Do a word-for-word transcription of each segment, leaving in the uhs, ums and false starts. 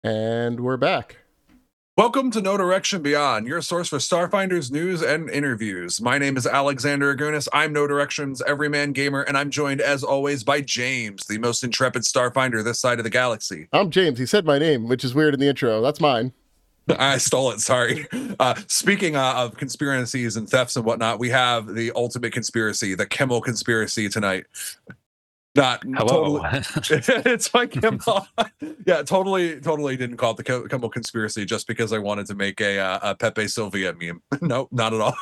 And we're back. Welcome to No Direction Beyond, your source for Starfinders news and interviews. My name is Alexander Agunas. I'm No Direction's everyman gamer, and I'm joined, as always, by James, the most intrepid Starfinder this side of the galaxy. I'm James. He said my name, which is weird in the intro. That's mine. I stole it. Sorry. Uh, speaking uh, of conspiracies and thefts and whatnot, we have the ultimate conspiracy, the Kimmel conspiracy tonight. Not Hello. Totally, it's like Kimmel. Yeah, totally, totally didn't call it the Kimmel conspiracy just because I wanted to make a, uh, a Pepe Sylvia meme. No, not at all.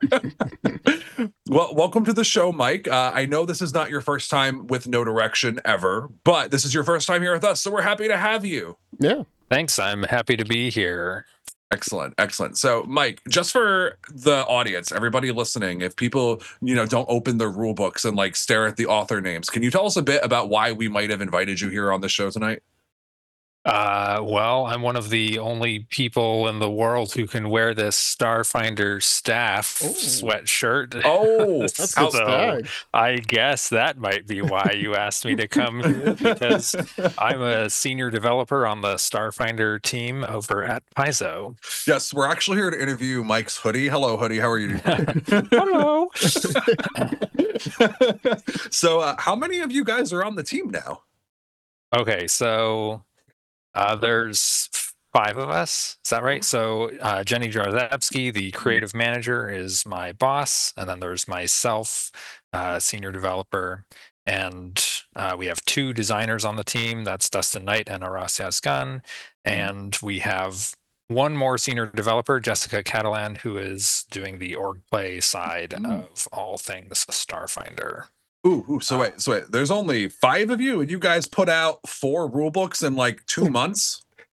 Well, welcome to the show, Mike. Uh, I know this is not your first time with No Direction ever, but this is your first time here with us, so we're happy to have you. Yeah. Thanks. I'm happy to be here. Excellent, excellent. So, Mike, just for the audience, everybody listening, if people, you know, don't open their rule books and like stare at the author names, can you tell us a bit about why we might have invited you here on the show tonight? Uh, well, I'm one of the only people in the world who can wear this Starfinder staff Ooh. sweatshirt. Oh, That's so the stag. I guess that might be why you asked me to come here, because I'm a senior developer on the Starfinder team over at Paizo. Yes, we're actually here to interview Mike's hoodie. Hello, hoodie. How are you? Hello. So, uh, how many of you guys are on the team now? Okay, so uh, there's five of us. Is that right? So uh, Jenny Jarzewski, the creative manager, is my boss, and then there's myself, uh, senior developer, and uh, we have two designers on the team. That's Dustin Knight and Horacio Gunn, and we have one more senior developer, Jessica Catalan, who is doing the org play side Mm. of all things Starfinder. Ooh, ooh, so wait, so wait. There's only five of you, and you guys put out four rule books in like two months.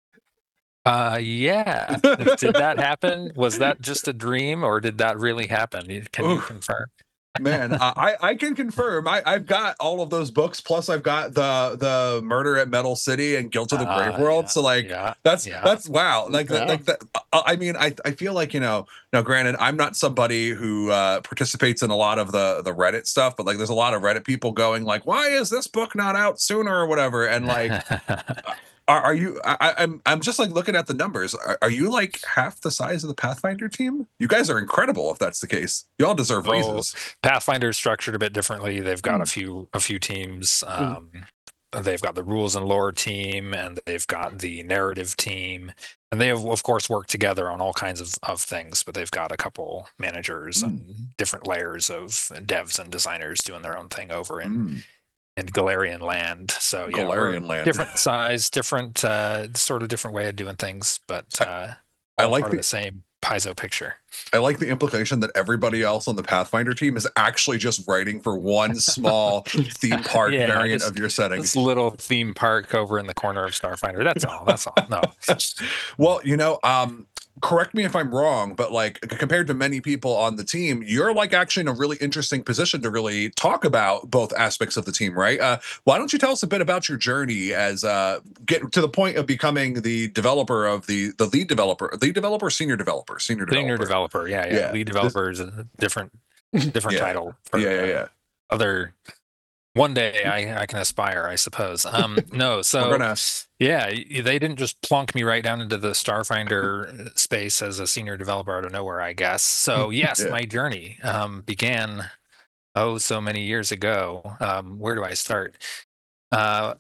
Uh, yeah. Did that happen? Was that just a dream, or did that really happen? You- Can you Oof. confirm? Man, uh, I I can confirm. I I've got all of those books. Plus, I've got the the Murder at Metal City and Guilt of the Ah, Grave World. yeah, So like yeah, that's yeah. that's wow. Like that Yeah. like that. uh, I mean, I I feel like, you know. Now, granted, I'm not somebody who uh, participates in a lot of the the Reddit stuff, but like, there's a lot of Reddit people going like, "Why is this book not out sooner?" or whatever. And like, are, are you? I, I'm I'm just like looking at the numbers. Are, are you like half the size of the Pathfinder team? You guys are incredible. If that's the case, you all deserve Oh, raises. Pathfinder is structured a bit differently. They've got Hmm. a few a few teams. Um, They've got the rules and lore team, and they've got the narrative team, and they have, of course, worked together on all kinds of, of things. But they've got a couple managers Hmm. and different layers of devs and designers doing their own thing over in Mm. in Galarian land. So yeah, we're Galarian land. different size, different uh, sort of different way of doing things, but uh, I all like part the- of the same Paizo picture. I like the implication that everybody else on the Pathfinder team is actually just writing for one small theme park Yeah, variant just- of your setting. This little theme park over in the corner of Starfinder. That's all. That's all. No. Well, you know, um, correct me if I'm wrong, but like c- compared to many people on the team, you're like actually in a really interesting position to really talk about both aspects of the team, right? Uh, why don't you tell us a bit about your journey as uh, get to the point of becoming the developer of the the lead developer, lead developer, senior developer, senior developer. Senior developer. Yeah, yeah. Yeah. Lead developer is a different different Yeah. title. For, Yeah, yeah, uh, yeah. Other. One day I, I can aspire, I suppose. Um, no, so We're gonna. yeah, y- they didn't just plunk me right down into the Starfinder space as a senior developer out of nowhere, I guess. So yes, Yeah. my journey um, began oh so many years ago. Um, where do I start? Uh,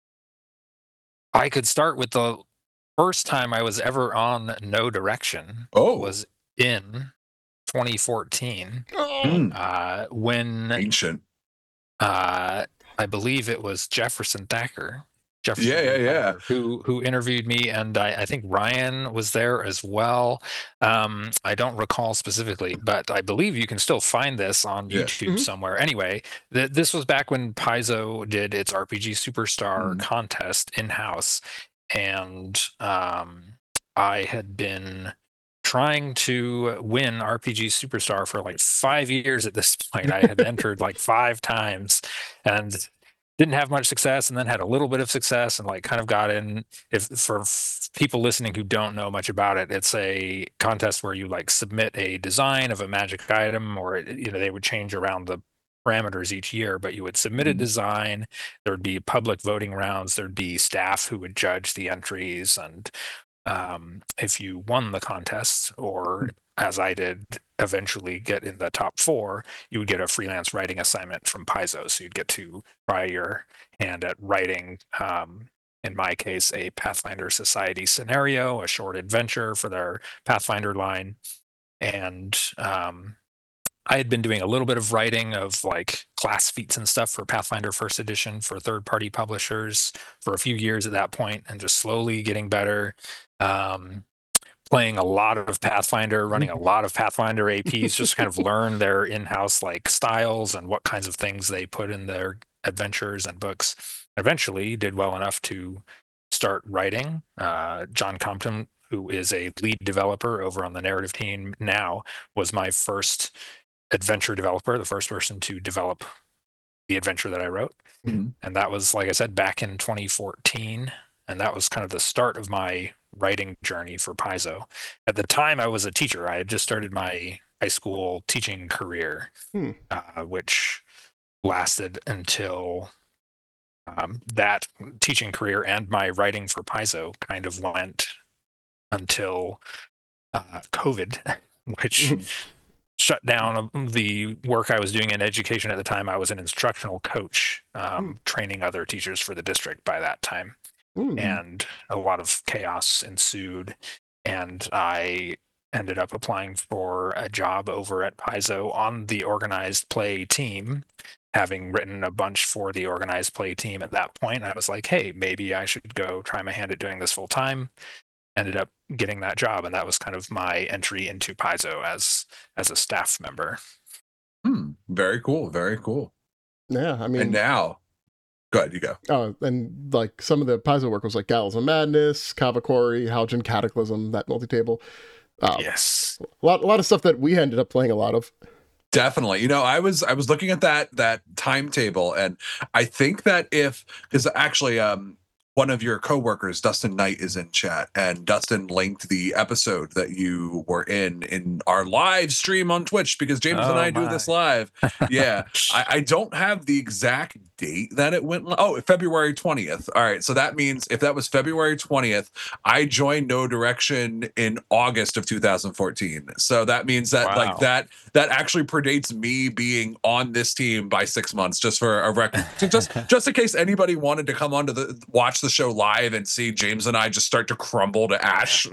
I could start with the first time I was ever on No Direction Oh, was in twenty fourteen Oh. mm, uh, when ancient. uh, I believe it was Jefferson Thacker. Jefferson Yeah, yeah, yeah. Thacker, Who who interviewed me, and I, I think Ryan was there as well. Um, I don't recall specifically, but I believe you can still find this on Yeah. YouTube Mhm. somewhere. Anyway, th- this was back when Paizo did its R P G Superstar Mm. contest in house, and um, I had been trying to win R P G Superstar for like five years at this point. I had entered like five times and didn't have much success, and then had a little bit of success, and like kind of got in. If for f- people listening who don't know much about it, it's a contest where you like submit a design of a magic item, or you know they would change around the parameters each year, but you would submit a Mhm. design. There would be public voting rounds. There'd be staff who would judge the entries, and um, if you won the contest, or as I did, eventually get in the top four, you would get a freelance writing assignment from Paizo. So you'd get to try your hand at writing, um, in my case, a Pathfinder Society scenario, a short adventure for their Pathfinder line. And um, I had been doing a little bit of writing of like class feats and stuff for Pathfinder First Edition for third party publishers for a few years at that point, and just slowly getting better. Um, playing a lot of Pathfinder, running a lot of Pathfinder A Ps, just kind of learn their in-house like styles and what kinds of things they put in their adventures and books. Eventually did well enough to start writing. Uh, John Compton, who is a lead developer over on the narrative team now, was my first adventure developer, the first person to develop the adventure that I wrote. Mhm. And that was, like I said, back in twenty fourteen. And that was kind of the start of my writing journey for Paizo. At the time, I was a teacher. I had just started my high school teaching career, Hmm. uh, which lasted until um, that teaching career and my writing for Paizo kind of went until uh, COVID, which shut down the work I was doing in education at the time. I was an instructional coach, um, Hmm. training other teachers for the district by that time. Mm. And a lot of chaos ensued, and I ended up applying for a job over at Paizo on the organized play team, having written a bunch for the organized play team at that point. I was like, hey, maybe I should go try my hand at doing this full time. Ended up getting that job, and that was kind of my entry into Paizo as as a staff member. Hmm. Very cool. Very cool. Yeah, I And mean, now, go ahead. You go. uh, and like some of the Paizo work was like Gallows of Madness, Kavakori, Haljan Cataclysm, that multi-table. Uh, Yes. A lot, a lot of stuff that we ended up playing a lot of. Definitely. You know, I was I was looking at that that timetable, and I think that if because actually um one of your coworkers, Dustin Knight, is in chat, and Dustin linked the episode that you were in in our live stream on Twitch, because James and Oh, I do my. this live. Yeah, I, I don't have the exact date that it went. li- Oh, February twentieth. All right, so that means if that was February twentieth, I joined No Direction in August of two thousand fourteen. So that means that Wow. like that that actually predates me being on this team by six months. Just for a record, just just in case anybody wanted to come on to the watch the show live and see James and I just start to crumble to ash.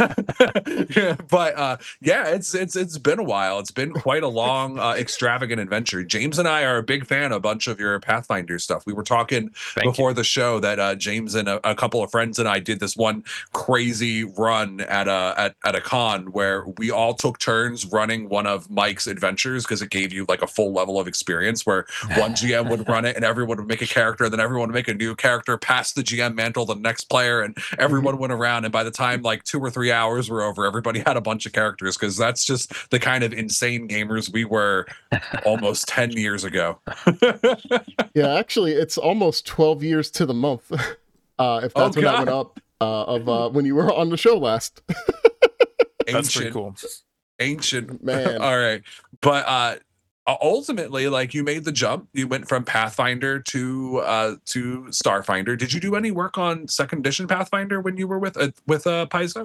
But uh, yeah, it's it's it's been a while. It's been quite a long, uh, extravagant adventure. James and I are a big fan of a bunch of your Pathfinder stuff. We were talking Thank you. before the show that uh, James and a, a couple of friends and I did this one crazy run at a at, at a con where we all took turns running one of Mike's adventures, because it gave you like a full level of experience where one G M would run it and everyone would make a character, then everyone would make a new character, pass the G M mantle to the next player, and everyone went around. And by the time like two or three hours were over, everybody had a bunch of characters, because that's just the kind of insane gamers we were almost ten years ago. Yeah, actually, it's almost twelve years to the month. Uh, if Oh, that's when that God. went up, uh, of uh, when you were on the show last. That's pretty Ancient, cool. ancient Man. All right, but uh ultimately, like, you made the jump. You went from Pathfinder to uh to Starfinder. Did you do any work on second edition Pathfinder when you were with uh, with uh Paizo?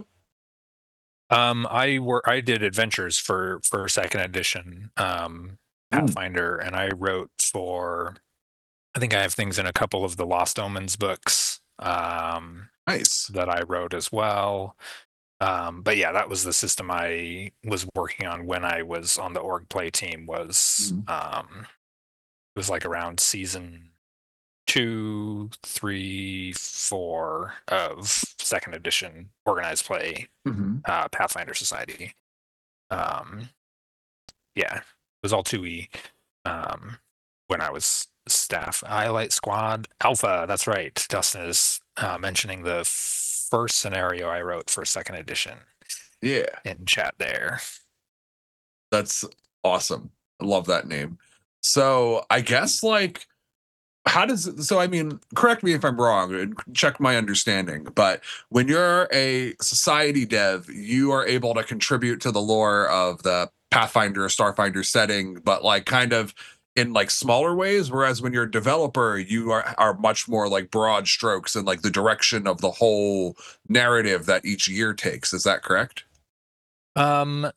Um, I were I did adventures for for second edition um, Pathfinder, and I wrote for. I think I have things in a couple of the Lost Omens books um, Nice. that I wrote as well. Um, but yeah, that was the system I was working on when I was on the org play team. Was Mhm. um, it was like around season two, three, four of second edition organized play Mm-hmm. uh, Pathfinder Society. Um, yeah, it was all two E um, when I was staff. Highlight Squad Alpha. That's right. Dustin is uh, mentioning the first scenario I wrote for second edition Yeah, in chat there. that's awesome. I love that name. So I guess like, how does it, so I mean, correct me if I'm wrong and check my understanding, but when you're a society dev, you are able to contribute to the lore of the Pathfinder or Starfinder setting, but like kind of in like smaller ways, whereas when you're a developer, you are are much more like broad strokes and like the direction of the whole narrative that each year takes. Is that correct? Um,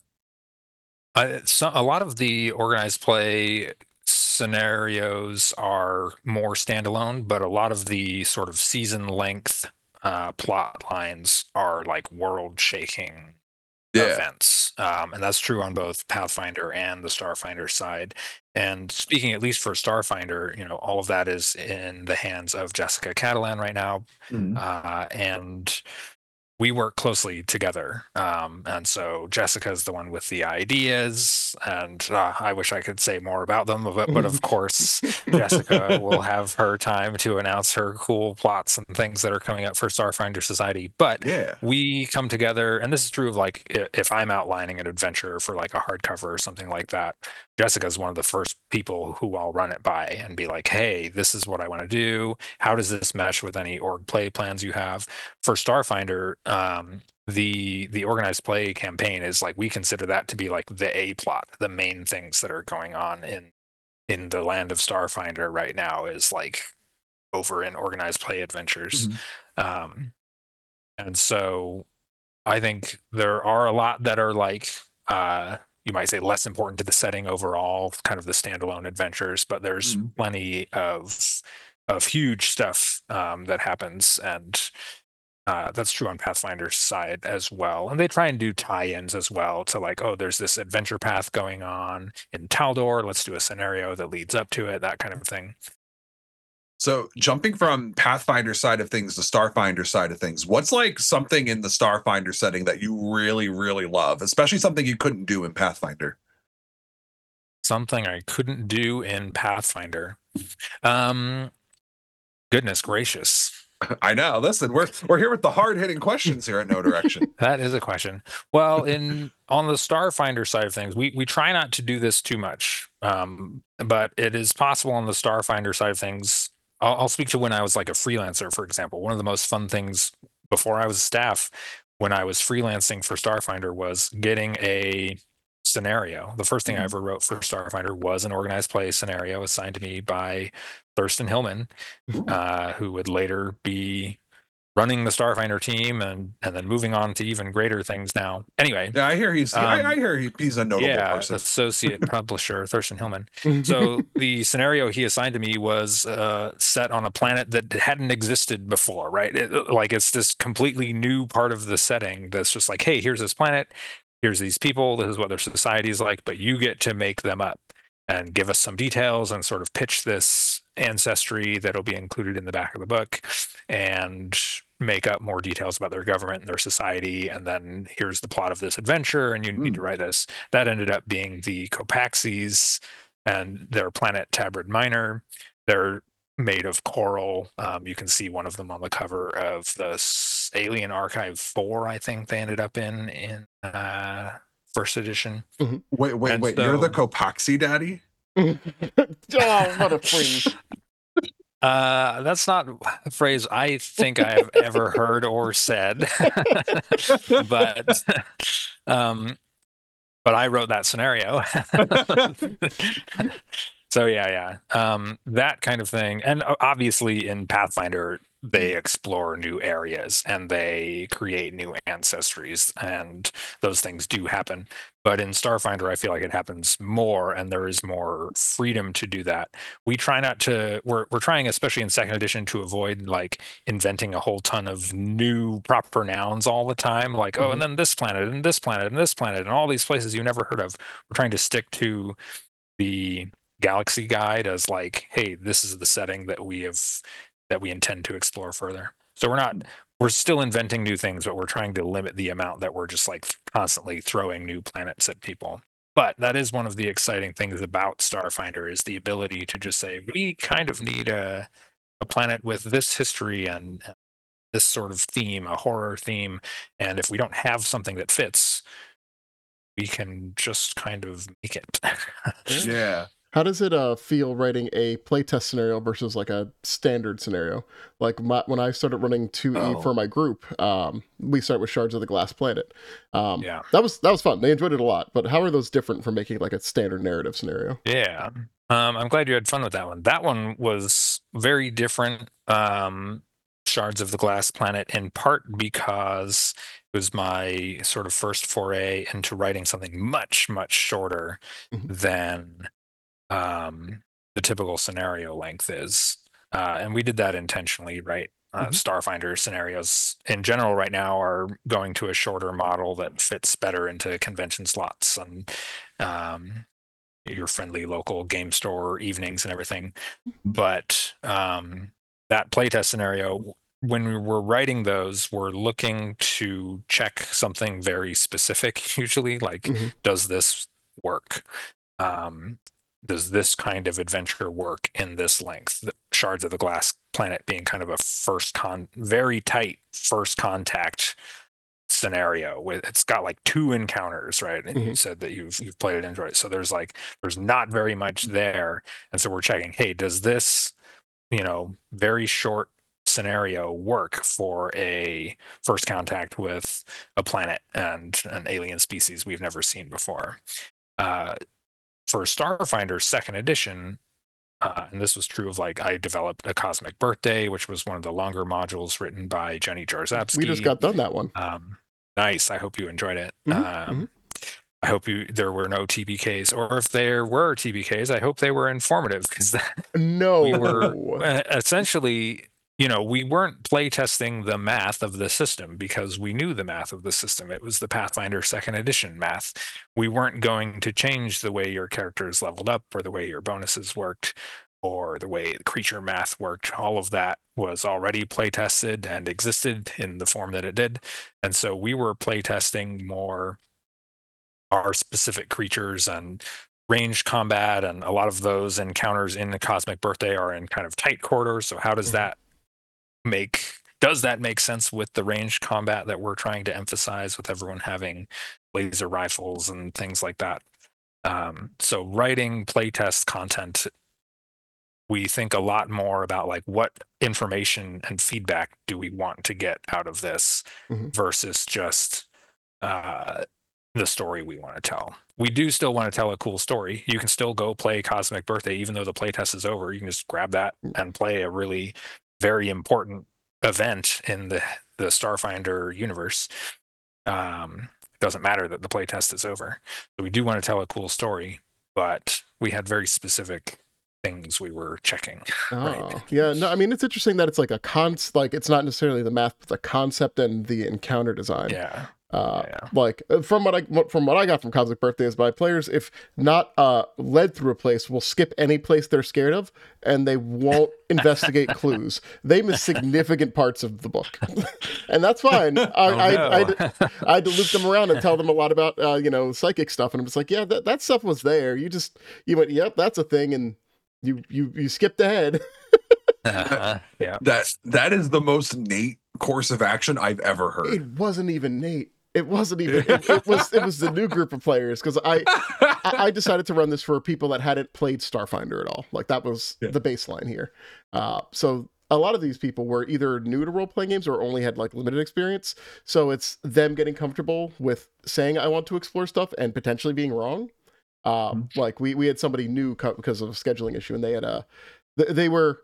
I, so a lot of the organized play scenarios are more standalone, but a lot of the sort of season length uh, plot lines are like world shaking Yeah. events. Um, and that's true on both Pathfinder and the Starfinder side. And speaking at least for Starfinder, you know, all of that is in the hands of Jessica Catalan right now. Mhm. Uh, and we work closely together. Um, and so Jessica's the one with the ideas, and uh, I wish I could say more about them, but, but of course, Jessica will have her time to announce her cool plots and things that are coming up for Starfinder Society. But Yeah. we come together, and this is true of like i- if I'm outlining an adventure for like a hardcover or something like that, Jessica's one of the first people who I'll run it by and be like, hey, this is what I want to do. How does this mesh with any org play plans you have? For Starfinder, um, the the organized play campaign is like we consider that to be like the A plot, the main things that are going on in in the land of Starfinder right now is like over in organized play adventures. Mhm. Um, and so I think there are a lot that are like uh, you might say less important to the setting overall, kind of the standalone adventures, but there's Mhm. plenty of of huge stuff um, that happens, and uh, that's true on Pathfinder's side as well. And they try and do tie-ins as well to like, oh, there's this adventure path going on in Taldor. Let's do a scenario that leads up to it, that kind of thing. So jumping from Pathfinder side of things to Starfinder side of things, what's like something in the Starfinder setting that you really, really love, especially something you couldn't do in Pathfinder? Something I couldn't do in Pathfinder. Um, goodness gracious. I know. Listen, we're we're here with the hard hitting questions here at No Direction. That is a question. Well, in on the Starfinder side of things, we we try not to do this too much, um, but it is possible on the Starfinder side of things. I'll, I'll speak to when I was like a freelancer, for example. One of the most fun things before I was staff, when I was freelancing for Starfinder, was getting a scenario. The first thing I Mhm. ever wrote for Starfinder was an organized play scenario assigned to me by Thurston Hillman, uh, who would later be running the Starfinder team and and then moving on to even greater things now. Anyway, Yeah, I hear he's Um, I, I hear he, he's a notable yeah, person. associate publisher Thurston Hillman. So the scenario he assigned to me was uh, set on a planet that hadn't existed before, right? It, like it's this completely new part of the setting that's just like, hey, here's this planet, here's these people, this is what their society is like, but you get to make them up and give us some details and sort of pitch this ancestry that'll be included in the back of the book and make up more details about their government and their society. And then here's the plot of this adventure, and you need to write this. That ended up being the Copaxes and their planet Tabrid Minor. They're made of coral. Um, you can see one of them on the cover of the S- Alien Archive four, I think they ended up in in uh, first edition. Wait, wait, And wait. You're the so- Copaxi daddy? Oh, what a phrase. Uh, that's not a phrase I think I have ever heard or said, but um, but I wrote that scenario. So yeah, yeah, um, that kind of thing, and o- obviously in Pathfinder they explore new areas and they create new ancestries, and those things do happen. But in Starfinder, I feel like it happens more, and there is more freedom to do that. We try not to. We're we're trying, especially in second edition, to avoid like inventing a whole ton of new proper nouns all the time. Like, oh, and then this planet, and this planet, and this planet, and all these places you never heard of. We're trying to stick to the Galaxy Guide as like, hey, this is the setting that we have that we intend to explore further. So we're not we're still inventing new things, but we're trying to limit the amount that we're just like constantly throwing new planets at people. But that is one of the exciting things about Starfinder is the ability to just say, we kind of need a a planet with this history and this sort of theme, a horror theme. And if we don't have something that fits, we can just kind of make it. Yeah. How does it uh, feel writing a playtest scenario versus like a standard scenario? Like my, when I started running two E Oh. for my group, um, we start with Shards of the Glass Planet. Um, Yeah. that was that was fun. They enjoyed it a lot. But how are those different from making like a standard narrative scenario? Yeah. Um, I'm glad you had fun with that one. That one was very different. Um, Shards of the Glass Planet, in part because it was my sort of first foray into writing something much, much shorter Mhm. than um, the typical scenario length is. Uh, and we did that intentionally, right? Uh, Mhm. Starfinder scenarios in general right now are going to a shorter model that fits better into convention slots and um, your friendly local game store evenings and everything. But um, that playtest scenario, when we were writing those, we're looking to check something very specific, usually, like, Mhm. does this work? Um, does this kind of adventure work in this length? The Shards of the Glass Planet being kind of a first con, very tight first contact scenario with it's got like two encounters, right? And you Mhm. said that you've you've played it and enjoyed it. So there's like there's not very much there. And so we're checking, hey, does this, you know, very short scenario work for a first contact with a planet and an alien species we've never seen before? Uh, for Starfinder second edition, uh, and this was true of like I developed a Cosmic Birthday, which was one of the longer modules written by Jenny We just Jarzabski. got done that one. Um, nice. I hope you enjoyed it. Mhm. Um, Mhm. I hope you there were no T B Ks, or if there were T B Ks, I hope they were informative because No. we were uh, essentially, you know, we weren't playtesting the math of the system because we knew the math of the system. It was the Pathfinder second edition math. We weren't going to change the way your characters leveled up or the way your bonuses worked or the way the creature math worked. All of that was already playtested and existed in the form that it did. And so we were playtesting more our specific creatures and ranged combat, and a lot of those encounters in the Cosmic Birthday are in kind of tight quarters. So how does Mhm. that make does that make sense with the ranged combat that we're trying to emphasize with everyone having laser rifles and things like that? Um, so writing playtest content, we think a lot more about like what information and feedback do we want to get out of this Mhm. versus just uh, the story we want to tell. We do still want to tell a cool story. You can still go play Cosmic Birthday, even though the playtest is over. You can just grab that and play a really very important event in the the Starfinder universe. Um, it doesn't matter that the playtest is over. So we do want to tell a cool story, but we had very specific things we were checking. Right. Oh, yeah. No, I mean, it's interesting that it's like a cons, like it's not necessarily the math, but the concept and the encounter design. Yeah. Uh, Yeah. like uh, from what I what- from what I got from Cosmic Birthday is by players, if not uh led through a place, will skip any place they're scared of, and they won't investigate clues. They miss significant parts of the book, and that's fine. I Oh, I, I, no. I had to loop them around and tell them a lot about uh, you know psychic stuff, and I'm just like, yeah, that, that stuff was there. You just you went, yep, that's a thing, and you you you skipped ahead. Uh-huh. Yeah. That that is the most Nate course of action I've ever heard. It wasn't even Nate. It wasn't even. It, it was. It was the new group of players because I, I I decided to run this for people that hadn't played Starfinder at all. Like that was Yeah. the baseline here. Uh, so a lot of these people were either new to role playing games or only had like limited experience. So it's them getting comfortable with saying I want to explore stuff and potentially being wrong. Uh, Mhm. Like we we had somebody new co- because of a scheduling issue, and they had a th- they were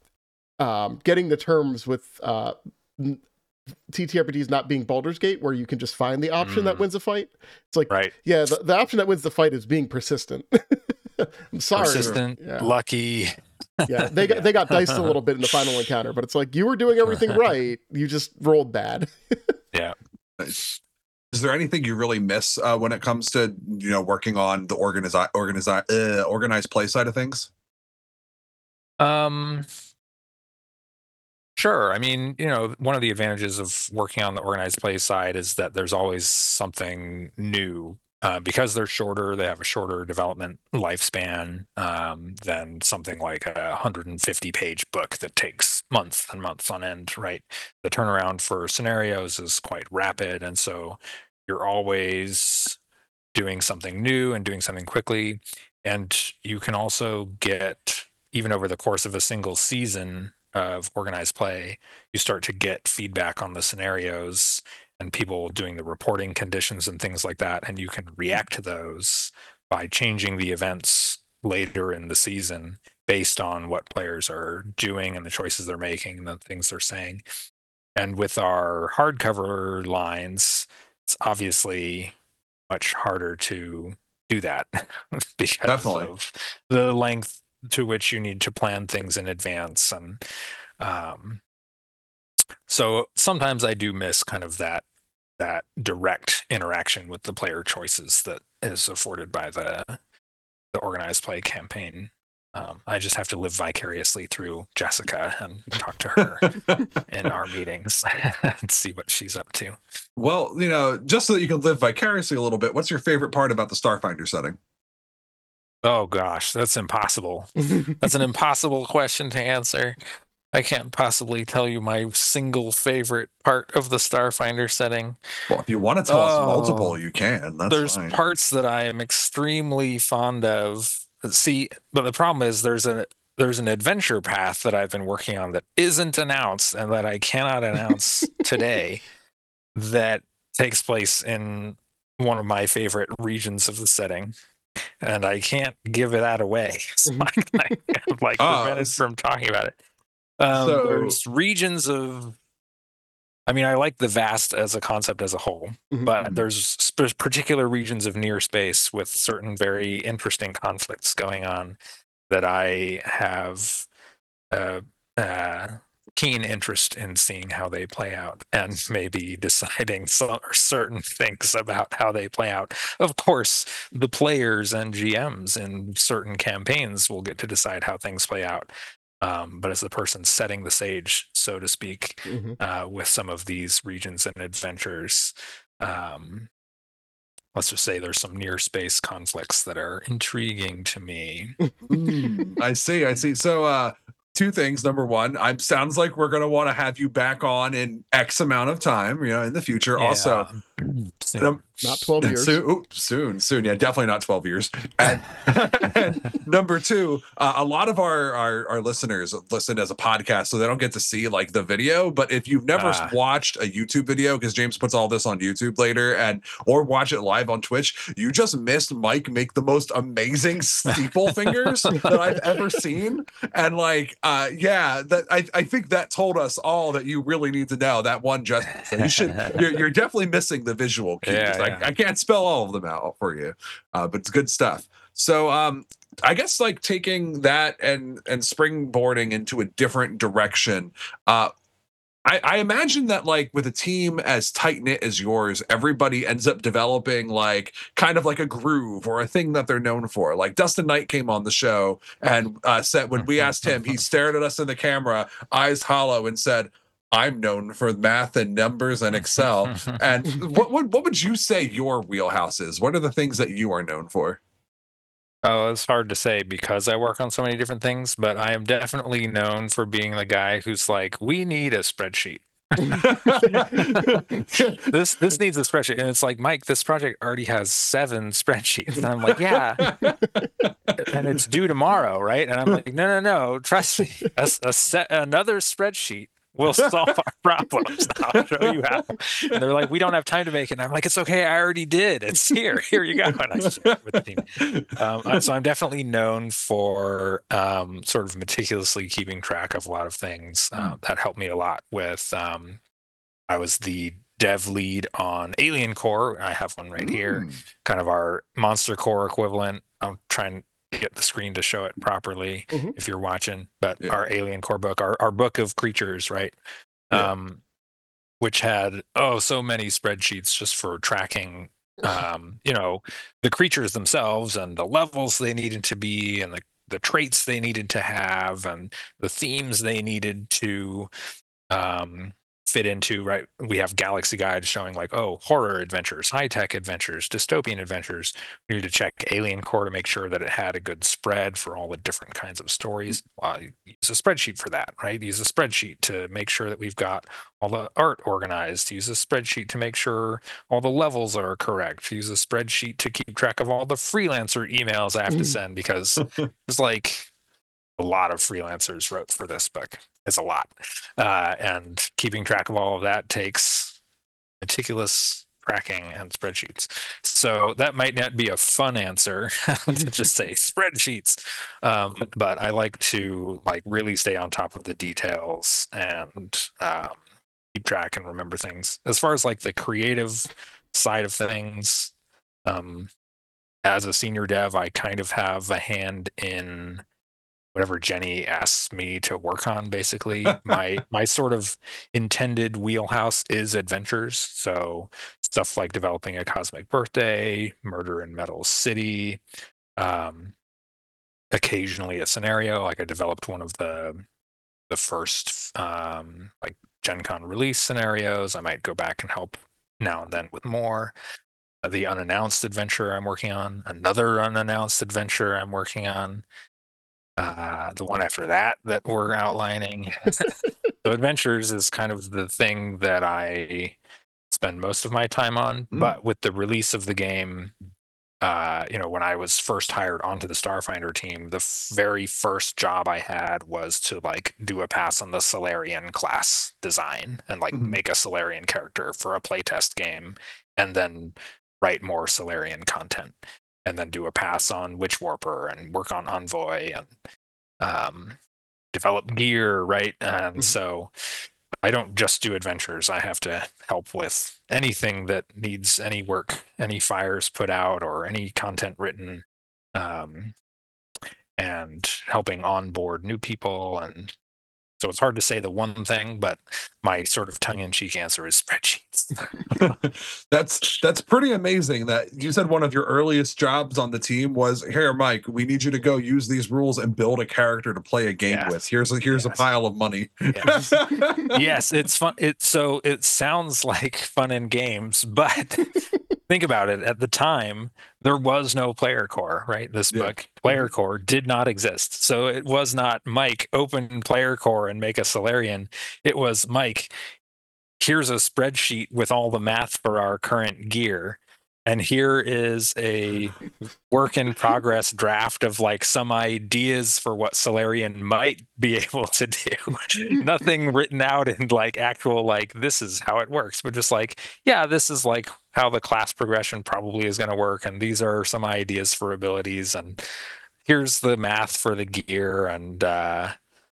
um, getting the terms with uh, n- T T R P Gs not being Baldur's Gate, where you can just find the option that Mm. wins a fight. It's like, Right. yeah, the, the option that wins the fight is being persistent. I'm sorry. Persistent, Yeah. lucky. Yeah, they got Yeah. they got diced a little bit in the final encounter, but it's like you were doing everything right. You just rolled bad. Yeah. Nice. Is there anything you really miss uh, when it comes to you know working on the organize organize uh, organized play side of things? Um, sure. I mean, you know, one of the advantages of working on the organized play side is that there's always something new. Uh, because they're shorter, they have a shorter development lifespan um, than something like a one hundred fifty page book that takes months and months on end, right? The turnaround for scenarios is quite rapid. And so you're always doing something new and doing something quickly. And you can also get, even over the course of a single season of organized play, you start to get feedback on the scenarios and people doing the reporting conditions and things like that. And you can react to those by changing the events later in the season based on what players are doing and the choices they're making and the things they're saying. And with our hardcover lines, it's obviously much harder to do that because Definitely. of the length to which you need to plan things in advance. And um, so sometimes I do miss kind of that that direct interaction with the player choices that is afforded by the the organized play campaign. Um, I just have to live vicariously through Jessica and talk to her in our meetings and see what she's up to. Well, you know, just so that you can live vicariously a little bit, what's your favorite part about the Starfinder setting? Oh gosh, that's impossible. That's an impossible question to answer. I can't possibly tell you my single favorite part of the Starfinder setting. Well, if you want to tell us Oh, multiple, you can. That's There's fine. parts that I am extremely fond of. See, but the problem is there's a there's an adventure path that I've been working on that isn't announced and that I cannot announce today that takes place in one of my favorite regions of the setting. And I can't give that away. So I'm like, I'm like Ah, prevented s- from talking about it. Um, So- there's regions of I mean, I like the vast as a concept as a whole, Mhm. but there's sp- particular regions of near space with certain very interesting conflicts going on that I have a uh, uh, keen interest in seeing how they play out and maybe deciding some certain things about how they play out. Of course, the players and G Ms in certain campaigns will get to decide how things play out. Um, but as the person setting the stage, so to speak, Mhm. uh, with some of these regions and adventures, um, let's just say there's some near space conflicts that are intriguing to me. Mm, I see. I see. So, uh, two things. Number one, I'm sounds like we're gonna want to have you back on in X amount of time, you know, in the future. Also, Yeah. Soon. num- Not twelve years. Soon, oops, soon, soon. Yeah, definitely not twelve years. And, and number two, uh, a lot of our, our our listeners listen as a podcast, so they don't get to see like the video. But if you've never Ah. watched a YouTube video, because James puts all this on YouTube later, and or watch it live on Twitch, you just missed Mike make the most amazing steeple fingers that I've ever seen. And like, uh, yeah, that I, I think that told us all that you really need to know that one just so you should you're, you're definitely missing the visual cues. Yeah, I, yeah. I can't spell all of them out for you, uh, but it's good stuff. So um, I guess like taking that and and springboarding into a different direction. Uh, I, I imagine that like with a team as tight knit as yours, everybody ends up developing like kind of like a groove or a thing that they're known for. Like Dustin Knight came on the show and uh, said when we asked him, he stared at us in the camera, eyes hollow, and said, "I'm known for math and numbers and Excel." And what, what what would you say your wheelhouse is? What are the things that you are known for? Oh, it's hard to say because I work on so many different things, but I am definitely known for being the guy who's like, we need a spreadsheet. this this needs a spreadsheet. And it's like, Mike, this project already has seven spreadsheets. And I'm like, yeah. And it's due tomorrow, right? And I'm like, no, no, no, trust me. A, a set, another spreadsheet will solve our problems. I'll show you how. And they're like, we don't have time to make it. And I'm like, it's okay. I already did. It's here. Here you go. And I share it with the team. Um, so I'm definitely known for um, sort of meticulously keeping track of a lot of things. Uh, that helped me a lot with, um, I was the dev lead on Alien Core. I have one right here, Mm. kind of our Monster Core equivalent. I'm trying to get the screen to show it properly Mhm. if you're watching, but Yeah. our Alien Core book, our, our book of creatures, right? Yeah. Um, which had, oh, so many spreadsheets just for tracking, um, you know, the creatures themselves and the levels they needed to be and the, the traits they needed to have and the themes they needed to um, fit into, right? We have galaxy guides showing like, oh, horror adventures, high-tech adventures, dystopian adventures. We need to check Alien Core to make sure that it had a good spread for all the different kinds of stories. Well, use a spreadsheet for that, right? Use a spreadsheet to make sure that we've got all the art organized. Use a spreadsheet to make sure all the levels are correct. Use a spreadsheet to keep track of all the freelancer emails I have to send because it's like a lot of freelancers wrote for this book. It's a lot. Uh, and keeping track of all of that takes meticulous tracking and spreadsheets. So that might not be a fun answer to just say spreadsheets, um, but I like to like really stay on top of the details and um, keep track and remember things. As far as like the creative side of things, um, as a senior dev, I kind of have a hand in whatever Jenny asks me to work on. Basically, my my sort of intended wheelhouse is adventures. So stuff like developing a Cosmic Birthday, Murder in Metal City, um, occasionally a scenario. Like I developed one of the the first um, like Gen Con release scenarios. I might go back and help now and then with more. Uh, the unannounced adventure I'm working on, another unannounced adventure I'm working on. Uh, the one after that that we're outlining. So adventures is kind of the thing that I spend most of my time on. Mm. But with the release of the game, uh, you know, when I was first hired onto the Starfinder team, the f- very first job I had was to like do a pass on the Solarian class design and like Mhm. make a Solarian character for a playtest game, and then write more Solarian content, and then do a pass on Witch Warper and work on Envoy and um, develop gear, right? And Mhm. so I don't just do adventures. I have to help with anything that needs any work, any fires put out, or any content written, um, and helping onboard new people. And so it's hard to say the one thing, but my sort of tongue-in-cheek answer is spreadsheets. that's that's pretty amazing that you said one of your earliest jobs on the team was, here, Mike, we need you to go use these rules and build a character to play a game Yes. with. Here's a here's Yes. a pile of money. Yes. Yes, it's fun. It so it sounds like fun in games, but think about it. At the time, there was no player core, right? This Yeah. book, player core, did not exist. So it was not Mike, open player core and make a Solarian. It was Mike, here's a spreadsheet with all the math for our current gear. And here is a work in progress draft of like some ideas for what Solarian might be able to do. Nothing written out in like actual, like, this is how it works, but just like, yeah, this is like how the class progression probably is going to work. And these are some ideas for abilities. And here's the math for the gear. And uh,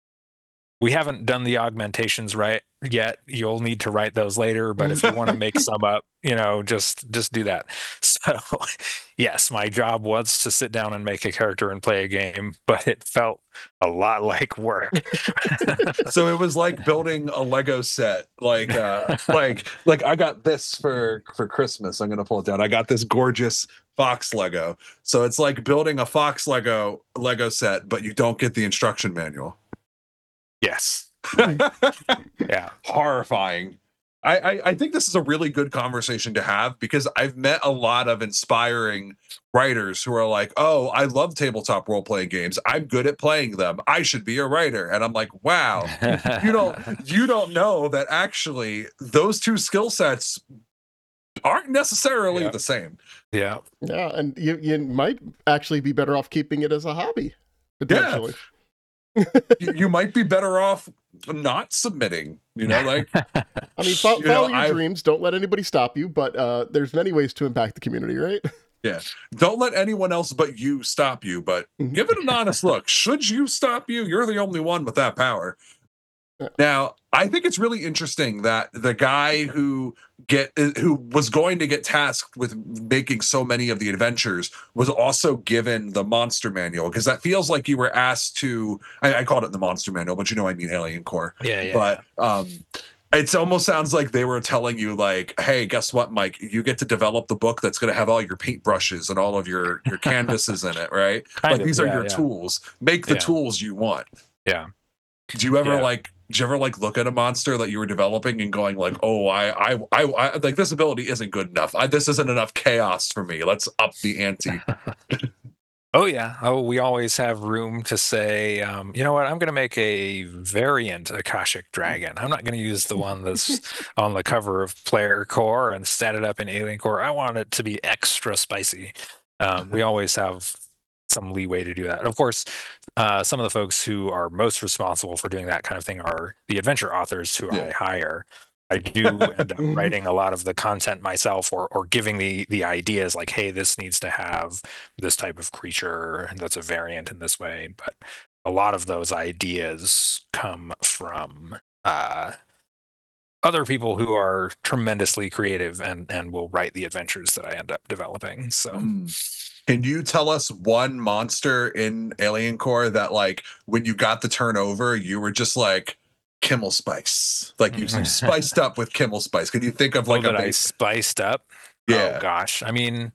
we haven't done the augmentations right yet. You'll need to write those later, but if you want to make some up, you know, just just do that. So yes, my job was to sit down and make a character and play a game, but it felt a lot like work. So it was like building a Lego set. Like uh like like I got this for for Christmas. I'm gonna pull it down. I got this gorgeous Fox Lego. So it's like building a Fox Lego Lego set, but you don't get the instruction manual. Yes. Yeah. Horrifying. I, I I think this is a really good conversation to have, because I've met a lot of inspiring writers who are like, oh, I love tabletop role-playing games. I'm good at playing them. I should be a writer. And I'm like, wow, you don't you don't know that actually those two skill sets aren't necessarily Yeah. the same. Yeah. Yeah, and you you might actually be better off keeping it as a hobby, potentially. you, you might be better off not submitting, you know, like I mean, fo- You follow know, your I've- dreams. Don't let anybody stop you. But uh, there's many ways to impact the community, right? yeah, don't let anyone else but you stop you, but Mhm. give it an honest look. Should you stop you, you're the only one with that power. Yeah. Now, I think it's really interesting that the guy who get who was going to get tasked with making so many of the adventures was also given the monster manual, because that feels like you were asked to. I, I called it the monster manual, but you know I mean Alien Core. Yeah. Yeah. But um, it almost sounds like they were telling you, like, hey, guess what, Mike? You get to develop the book that's going to have all your paintbrushes and all of your your canvases in it, right? Kind Like of, these are yeah, your yeah. tools. Make the Yeah. tools you want. Yeah. Do you ever Yeah. like? Did you ever like look at a monster that you were developing and going like, oh, I, I, I, I like this ability isn't good enough. I, this isn't enough chaos for me. Let's up the ante. Oh yeah. Oh, we always have room to say, um, you know what? I'm going to make a variant Akashic Dragon. I'm not going to use the one that's on the cover of Player Core and set it up in Alien Core. I want it to be extra spicy. Um, we always have some leeway to do that. Of course, uh, some of the folks who are most responsible for doing that kind of thing are the adventure authors who Yeah. I hire. I do end up writing a lot of the content myself, or or giving the the ideas like, hey, this needs to have this type of creature that's a variant in this way. But a lot of those ideas come from uh, other people who are tremendously creative and and will write the adventures that I end up developing. So. Can you tell us one monster in Alien Core that, like, when you got the turnover, you were just like, Kimmel Spice, like you spiced up with Kimmel Spice? Can you think of like oh, a that I base? spiced up? Yeah. Oh gosh, I mean,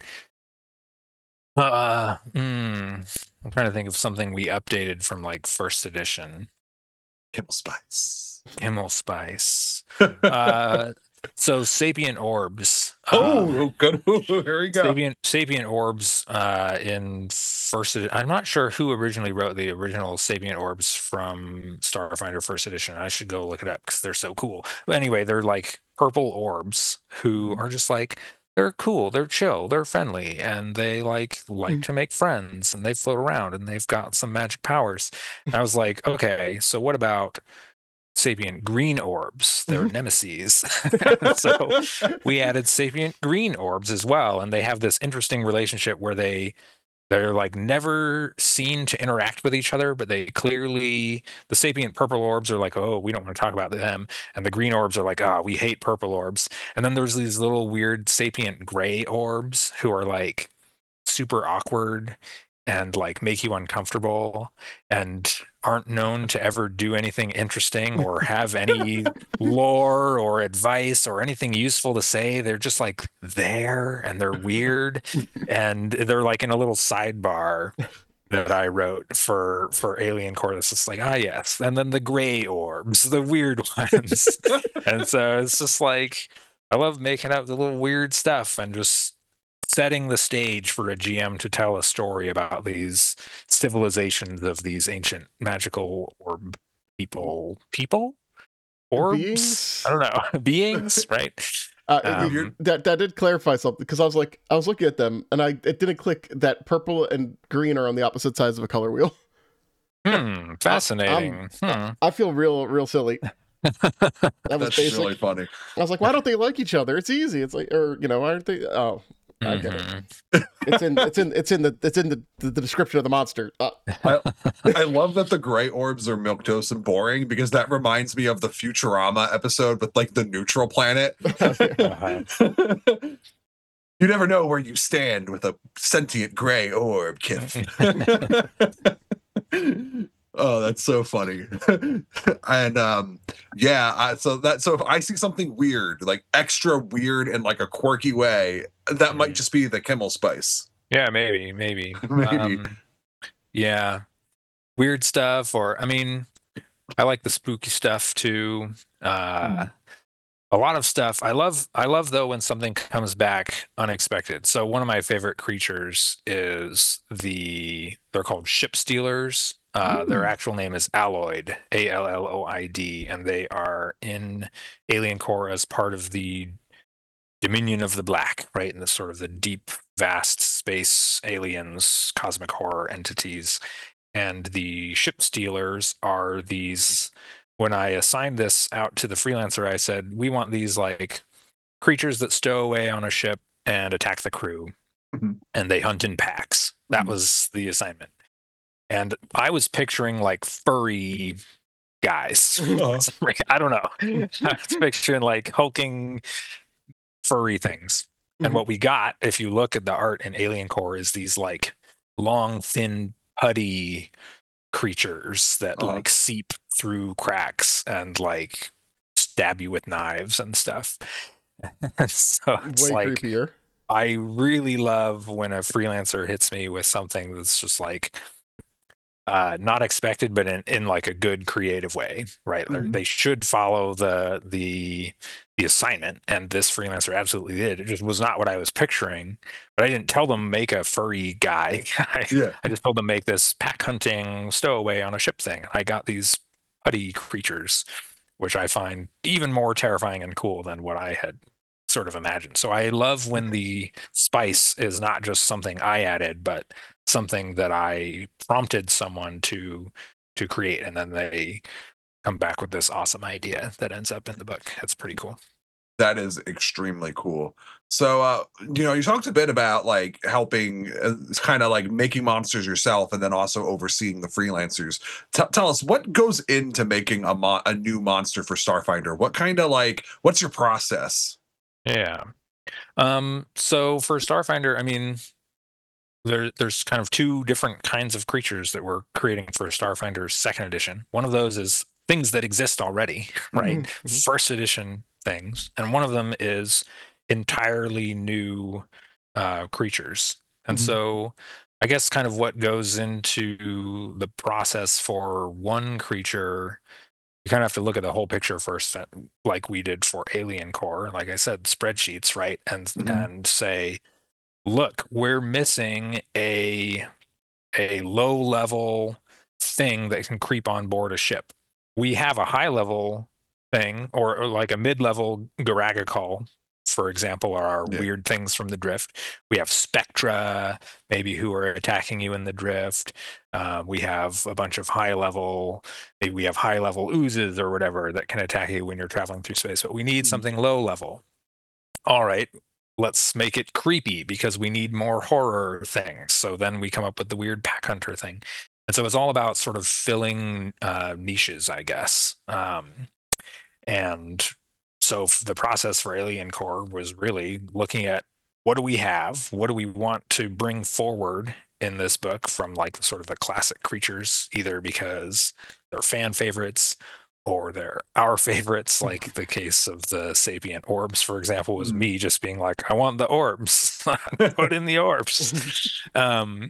uh, mm, I'm trying to think of something we updated from like first edition. Kimmel Spice. Kimmel Spice. uh, so sapient orbs. Oh, uh, good. Here we go. Sapient, sapient orbs uh, in first edition. I'm not sure who originally wrote the original sapient orbs from Starfinder first edition. I should go look it up because they're so cool. But anyway, they're like purple orbs who are just like, they're cool, they're chill, they're friendly, and they like like to make friends, and they float around, and they've got some magic powers. And I was like, okay, so what about sapient green orbs? They're nemesis. So we added sapient green orbs as well, and they have this interesting relationship where they they're like never seen to interact with each other, but they clearly, the sapient purple orbs are like, oh, we don't want to talk about them, and the green orbs are like, ah, oh, we hate purple orbs. And then there's these little weird sapient gray orbs who are like super awkward and like make you uncomfortable and aren't known to ever do anything interesting or have any lore or advice or anything useful to say. They're just like there, and they're weird, and they're like in a little sidebar that I wrote for for Alien Core. It's just like, ah, yes. And then the gray orbs, the weird ones. And so it's just like, I love making up the little weird stuff and just setting the stage for a G M to tell a story about these civilizations of these ancient magical orb people, people, orbs. Beings? I don't know, beings, right? Uh, Um, that that did clarify something, because I was like, I was looking at them and I it didn't click that purple and green are on the opposite sides of a color wheel. Hmm, fascinating. Hmm. I feel real real silly. That was That's basic. really funny. I was like, why don't they like each other? It's easy. It's like, or you know, why aren't they? Oh, I get it. Mhm. It's in it's in it's in the it's in the, the, the description of the monster. Uh, I, I love that the gray orbs are milquetoast and boring, because that reminds me of the Futurama episode with like the neutral planet. Uh-huh. You never know where you stand with a sentient gray orb, Kif. Oh, that's so funny. And um yeah, I, so that so if I see something weird, like extra weird in like a quirky way, that might just be the Kimmel Spice. Yeah, maybe, maybe. Maybe. Um, yeah. Weird stuff, or I mean, I like the spooky stuff too. Uh a lot of stuff. I love I love though when something comes back unexpected. So one of my favorite creatures is the they're called ship stealers. Uh, their actual name is Alloyd, A L L O I D, and they are in Alien Core as part of the Dominion of the Black, right? In the sort of the deep, vast space aliens, cosmic horror entities. And the ship stealers are these. When I assigned this out to the freelancer, I said, we want these like creatures that stow away on a ship and attack the crew, Mhm. and they hunt in packs. That Mhm. was the assignment. And I was picturing like furry guys. Uh-huh. I don't know. I was picturing like hulking furry things. And Mhm. what we got, if you look at the art in Alien Core, is these like long, thin, putty creatures that Uh-huh. like seep through cracks and like stab you with knives and stuff. So it's way like, creepier. I really love when a freelancer hits me with something that's just like uh not expected, but in, in like a good creative way, right? They're- Mhm. They should follow the the the assignment, and this freelancer absolutely did. It just was not what I was picturing, but I didn't tell them make a furry guy. I, Yeah. I just told them make this pack hunting stowaway on a ship thing. I got these putty creatures, which I find even more terrifying and cool than what I had sort of imagined. So I love when the spice is not just something I added, but something that I prompted someone to to create, and then they come back with this awesome idea that ends up in the book. That's pretty cool. That is extremely cool. So, uh, you know, you talked a bit about like helping, uh, kind of like making monsters yourself, and then also overseeing the freelancers. T- tell us what goes into making a mo- a new monster for Starfinder. What kind of like, what's your process? Yeah. Um, so for Starfinder, I mean, there, there's kind of two different kinds of creatures that we're creating for Starfinder second edition. One of those is things that exist already, right? Mhm, mhm. First edition things. And one of them is entirely new uh, creatures. And Mhm. so I guess kind of what goes into the process for one creature, you kind of have to look at the whole picture first, uh, like we did for Alien Core. Like I said, spreadsheets, right? And Mhm. and say, look, we're missing a a low level thing that can creep on board a ship. We have a high level thing, or, or like a mid level Garaga call, for example, are our Yeah. weird things from the drift. We have Spectra, maybe, who are attacking you in the drift. Uh, we have a bunch of high level, maybe we have high level oozes or whatever that can attack you when you're traveling through space, but we need Mhm. something low level. All right, let's make it creepy because we need more horror things. So then we come up with the weird pack hunter thing. And so it's all about sort of filling uh, niches, I guess. Um, and so the process for Alien Core was really looking at what do we have? What do we want to bring forward in this book from like sort of the classic creatures, either because they're fan favorites or they're our favorites, like the case of the sapient orbs, for example, was Mhm. me just being like, I want the orbs, put in the orbs. um,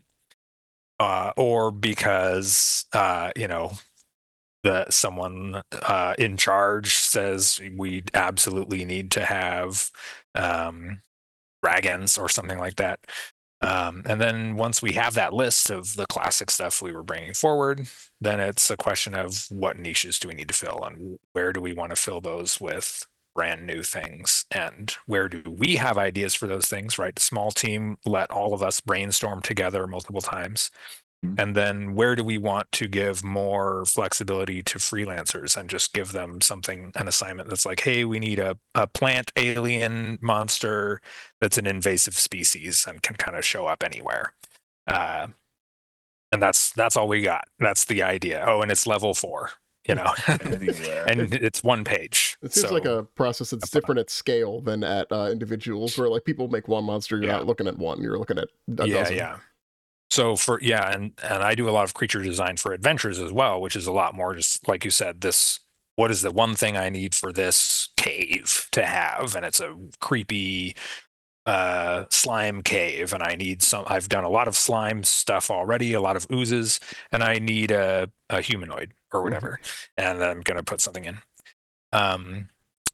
uh, or because, uh, you know, that someone uh, in charge says we absolutely need to have um, dragons or something like that. Um, and then once we have that list of the classic stuff we were bringing forward, then it's a question of what niches do we need to fill and where do we want to fill those with brand new things, and where do we have ideas for those things, right? Small team, let all of us brainstorm together multiple times. Mhm. And then where do we want to give more flexibility to freelancers and just give them something, an assignment that's like, hey, we need a, a plant alien monster that's an invasive species and can kind of show up anywhere. Uh, and that's that's all we got. That's the idea. Oh, and it's level four, you know, Anywhere. and it's one page. It seems so, like a process that's different at scale than at uh, individuals, where like people make one monster, you're Yeah. not looking at one, you're looking at a yeah, dozen. yeah. So for yeah, and and I do a lot of creature design for adventures as well, which is a lot more just like you said, this what is the one thing I need for this cave to have? And it's a creepy uh slime cave, and I need some I've done a lot of slime stuff already, a lot of oozes, and I need a, a humanoid or whatever. And I'm gonna put something in. Um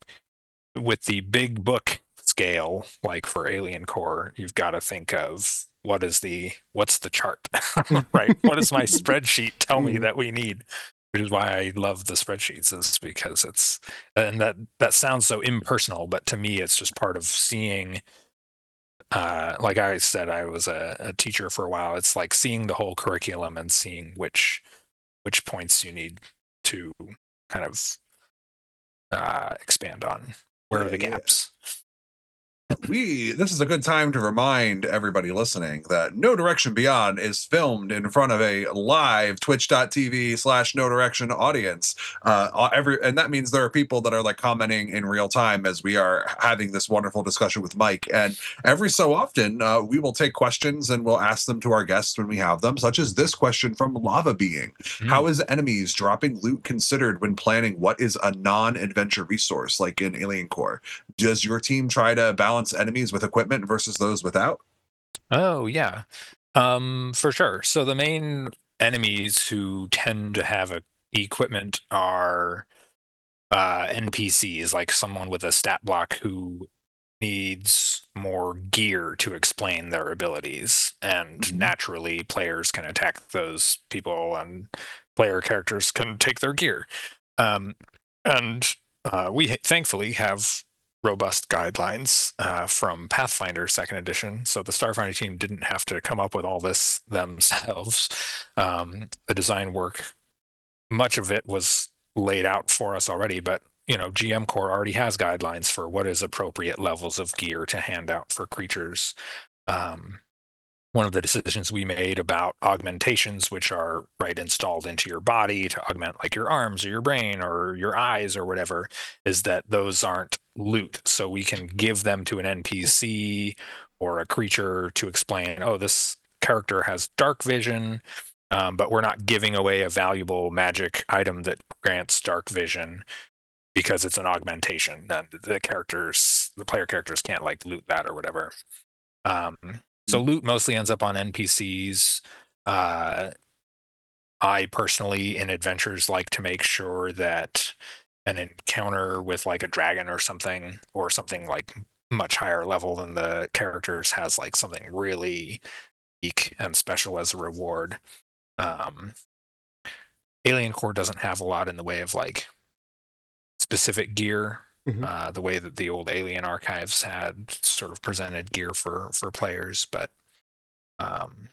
with the big book scale, like for Alien Core, you've got to think of what is the what's the chart, right? What does my spreadsheet tell me Mhm. that we need? Which is why I love the spreadsheets, is because it's and that that sounds so impersonal, but to me, it's just part of seeing. Uh, like I said, I was a, a teacher for a while. It's like seeing the whole curriculum and seeing which which points you need to kind of uh, expand on. Where Yeah, are the yeah. gaps? We this is a good time to remind everybody listening that No Direction Beyond is filmed in front of a live twitch.tv slash no direction audience. Uh every and that means there are people that are like commenting in real time as we are having this wonderful discussion with Mike. And every so often uh, we will take questions and we'll ask them to our guests when we have them, such as this question from Lava Being. How is enemies dropping loot considered when planning what is a non-adventure resource like in Alien Core? Does your team try to balance enemies with equipment versus those without? Oh yeah, um, for sure. So the main enemies who tend to have a, equipment are uh, N P Cs, like someone with a stat block who needs more gear to explain their abilities, and Mhm. naturally players can attack those people, and player characters can take their gear. Um, and uh, we thankfully have robust guidelines uh, from Pathfinder Second Edition, so the Starfinder team didn't have to come up with all this themselves. Um, the design work, much of it was laid out for us already, but you know, G M Core already has guidelines for what is appropriate levels of gear to hand out for creatures. Um, one of the decisions we made about augmentations, which are right installed into your body to augment like your arms or your brain or your eyes or whatever, is that those aren't loot. So we can give them to an N P C or a creature to explain, oh, this character has dark vision, um, but we're not giving away a valuable magic item that grants dark vision because it's an augmentation. And the characters, the player characters can't like loot that or whatever. Um, so loot mostly ends up on N P Cs. Uh, I personally, in adventures, like to make sure that an encounter with like a dragon or something, or something like much higher level than the characters, has like something really unique and special as a reward. Um, Alien Core doesn't have a lot in the way of like specific gear. Mm-hmm. Uh, the way that the old Alien archives had sort of presented gear for for players, but um,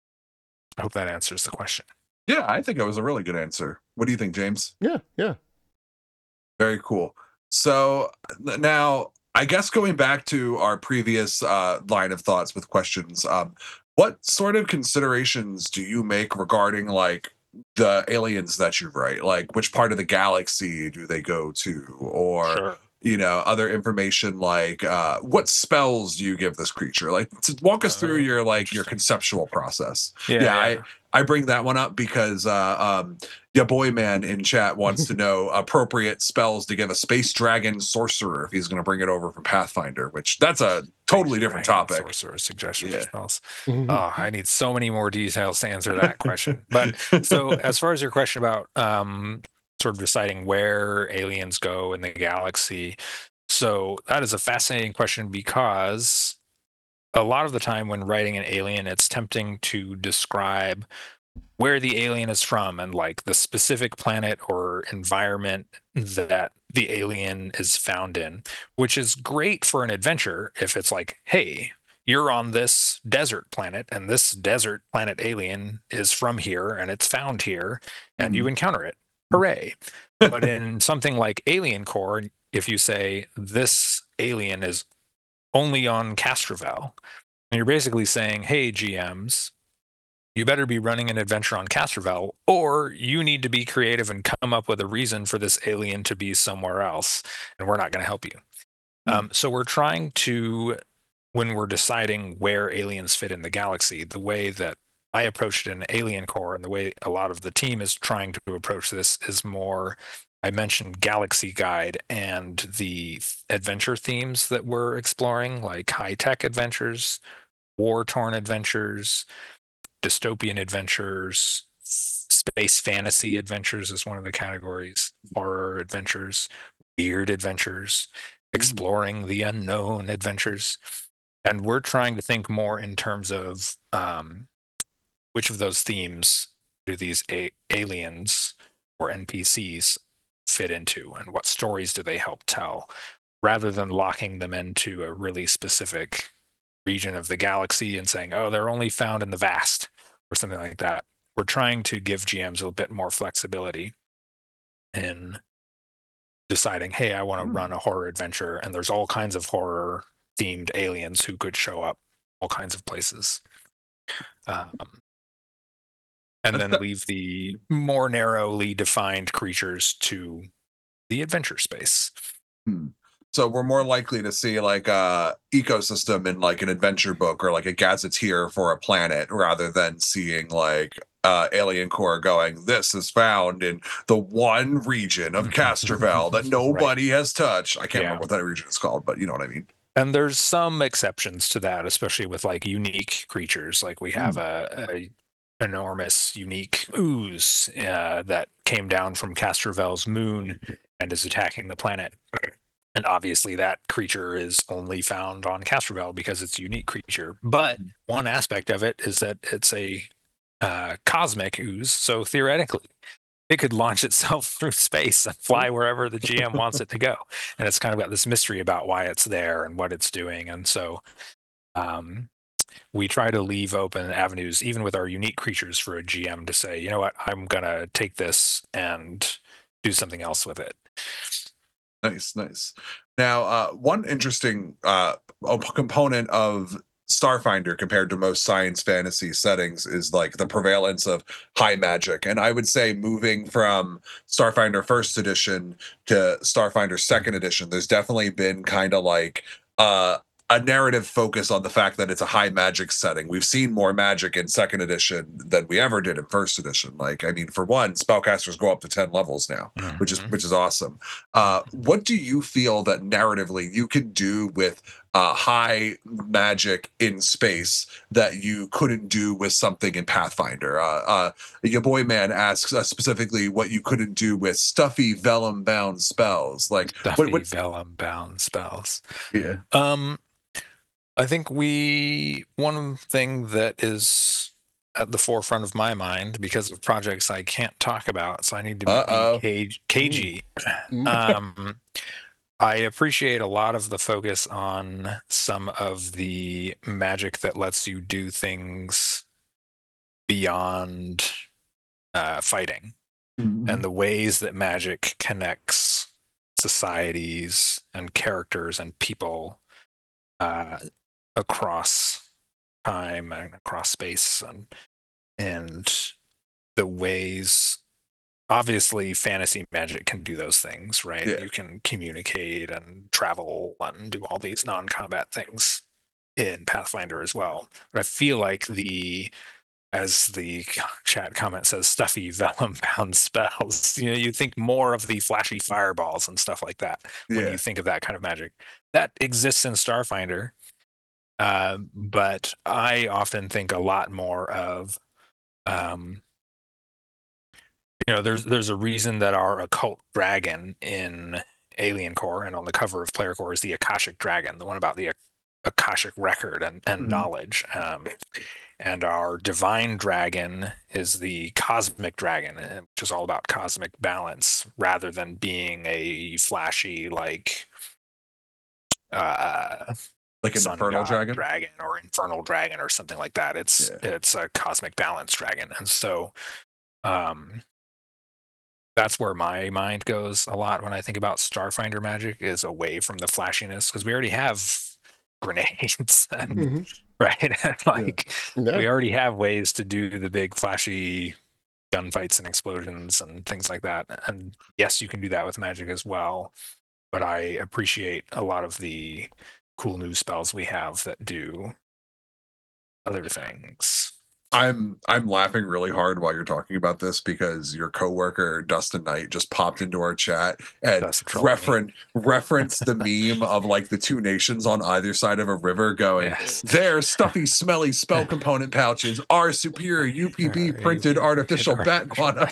I hope that answers the question. Yeah, I think it was a really good answer. What do you think, James? Yeah, yeah. Very cool. So now, I guess going back to our previous uh, line of thoughts with questions, um, what sort of considerations do you make regarding like the aliens that you write? Like, which part of the galaxy do they go to, or sure. you know, other information like uh, what spells do you give this creature? Like, to walk us uh, through your like your conceptual process. Yeah, yeah, yeah. I I bring that one up because uh, um, your boy man in chat wants to know appropriate spells to give a space dragon sorcerer if he's going to bring it over from Pathfinder, which that's a totally different topic. Sorcerer suggestion yeah. for spells. Oh, I need so many more details to answer that question. But so as far as your question about um, sort of deciding where aliens go in the galaxy, so that is a fascinating question because a lot of the time when writing an alien, it's tempting to describe where the alien is from and like the specific planet or environment that the alien is found in, which is great for an adventure if it's like, hey, you're on this desert planet and this desert planet alien is from here and it's found here and mm-hmm. you encounter it. Hooray. But in something like Alien Core, if you say this alien is only on Castrovel, and you're basically saying, hey, G Ms, you better be running an adventure on Castrovel, or you need to be creative and come up with a reason for this alien to be somewhere else, and we're not going to help you. Mm-hmm. Um, so we're trying to, when we're deciding where aliens fit in the galaxy, the way that I approached it in Alien Core and the way a lot of the team is trying to approach this is more, I mentioned Galaxy Guide and the adventure themes that we're exploring, like high-tech adventures, war-torn adventures, dystopian adventures, space fantasy adventures is one of the categories, horror adventures, weird adventures, exploring the unknown adventures. And we're trying to think more in terms of um, which of those themes do these a- aliens or N P Cs fit into, and what stories do they help tell, rather than locking them into a really specific region of the galaxy and saying, oh, they're only found in the vast or something like that. We're trying to give G Ms a bit more flexibility in deciding, hey, I want to mm. run a horror adventure, and there's all kinds of horror themed aliens who could show up all kinds of places. Um, and then leave the more narrowly defined creatures to the adventure space. Hmm. So we're more likely to see like a ecosystem in like an adventure book or like a gazetteer for a planet, rather than seeing like uh, Alien Core going, this is found in the one region of Castrovel that nobody right. has touched. I can't yeah. remember what that region is called, but you know what I mean. And there's some exceptions to that, especially with like unique creatures. Like we have mm. a, a enormous unique ooze uh, that came down from Castrovel's moon and is attacking the planet. And obviously that creature is only found on Castrovel because it's a unique creature. But one aspect of it is that it's a uh, cosmic ooze. So theoretically, it could launch itself through space and fly wherever the G M wants it to go. And it's kind of got this mystery about why it's there and what it's doing. And so um, we try to leave open avenues, even with our unique creatures, for a G M to say, you know what, I'm going to take this and do something else with it. Nice, nice. Now, uh, one interesting uh, component of Starfinder compared to most science fantasy settings is like the prevalence of high magic. And I would say moving from Starfinder first edition to Starfinder second edition, there's definitely been kind of like uh, a narrative focus on the fact that it's a high magic setting. We've seen more magic in second edition than we ever did in first edition. Like, I mean, for one, spellcasters go up to ten levels now, mm-hmm. which is which is awesome. Uh, what do you feel that narratively you can do with uh, high magic in space that you couldn't do with something in Pathfinder? Uh, uh, your boy man asks uh, specifically what you couldn't do with stuffy vellum bound spells. Like stuffy what, what... vellum bound spells. Yeah. Um. I think we, one thing that is at the forefront of my mind because of projects I can't talk about, so I need to Uh-oh. be cagey. um, I appreciate a lot of the focus on some of the magic that lets you do things beyond uh, fighting, mm-hmm. and the ways that magic connects societies and characters and people uh, across time and across space, and and the ways, obviously fantasy magic can do those things, right? Yeah. You can communicate and travel and do all these non-combat things in Pathfinder as well. But I feel like the, as the chat comment says, stuffy vellum bound spells, you know, you think more of the flashy fireballs and stuff like that when Yeah. you think of that kind of magic. That exists in Starfinder. Uh, but I often think a lot more of, um, you know, there's there's a reason that our occult dragon in Alien Core and on the cover of Player Core is the Akashic Dragon, the one about the Akashic record and, and mm-hmm. knowledge. Um, and our divine dragon is the Cosmic Dragon, which is all about cosmic balance rather than being a flashy, like... Uh, like an infernal dragon? dragon or infernal dragon or something like that. It's yeah. it's a cosmic balance dragon, and so um, that's where my mind goes a lot when I think about Starfinder magic, is away from the flashiness, because we already have grenades, and, mm-hmm. right? like yeah. Yeah. we already have ways to do the big flashy gunfights and explosions and things like that. And yes, you can do that with magic as well. But I appreciate a lot of the cool new spells we have that do other things. I'm I'm laughing really hard while you're talking about this because your coworker Dustin Knight just popped into our chat and reference referenced the meme of like the two nations on either side of a river going, yes. their stuffy, smelly spell component pouches are superior U P B printed artificial bat guano.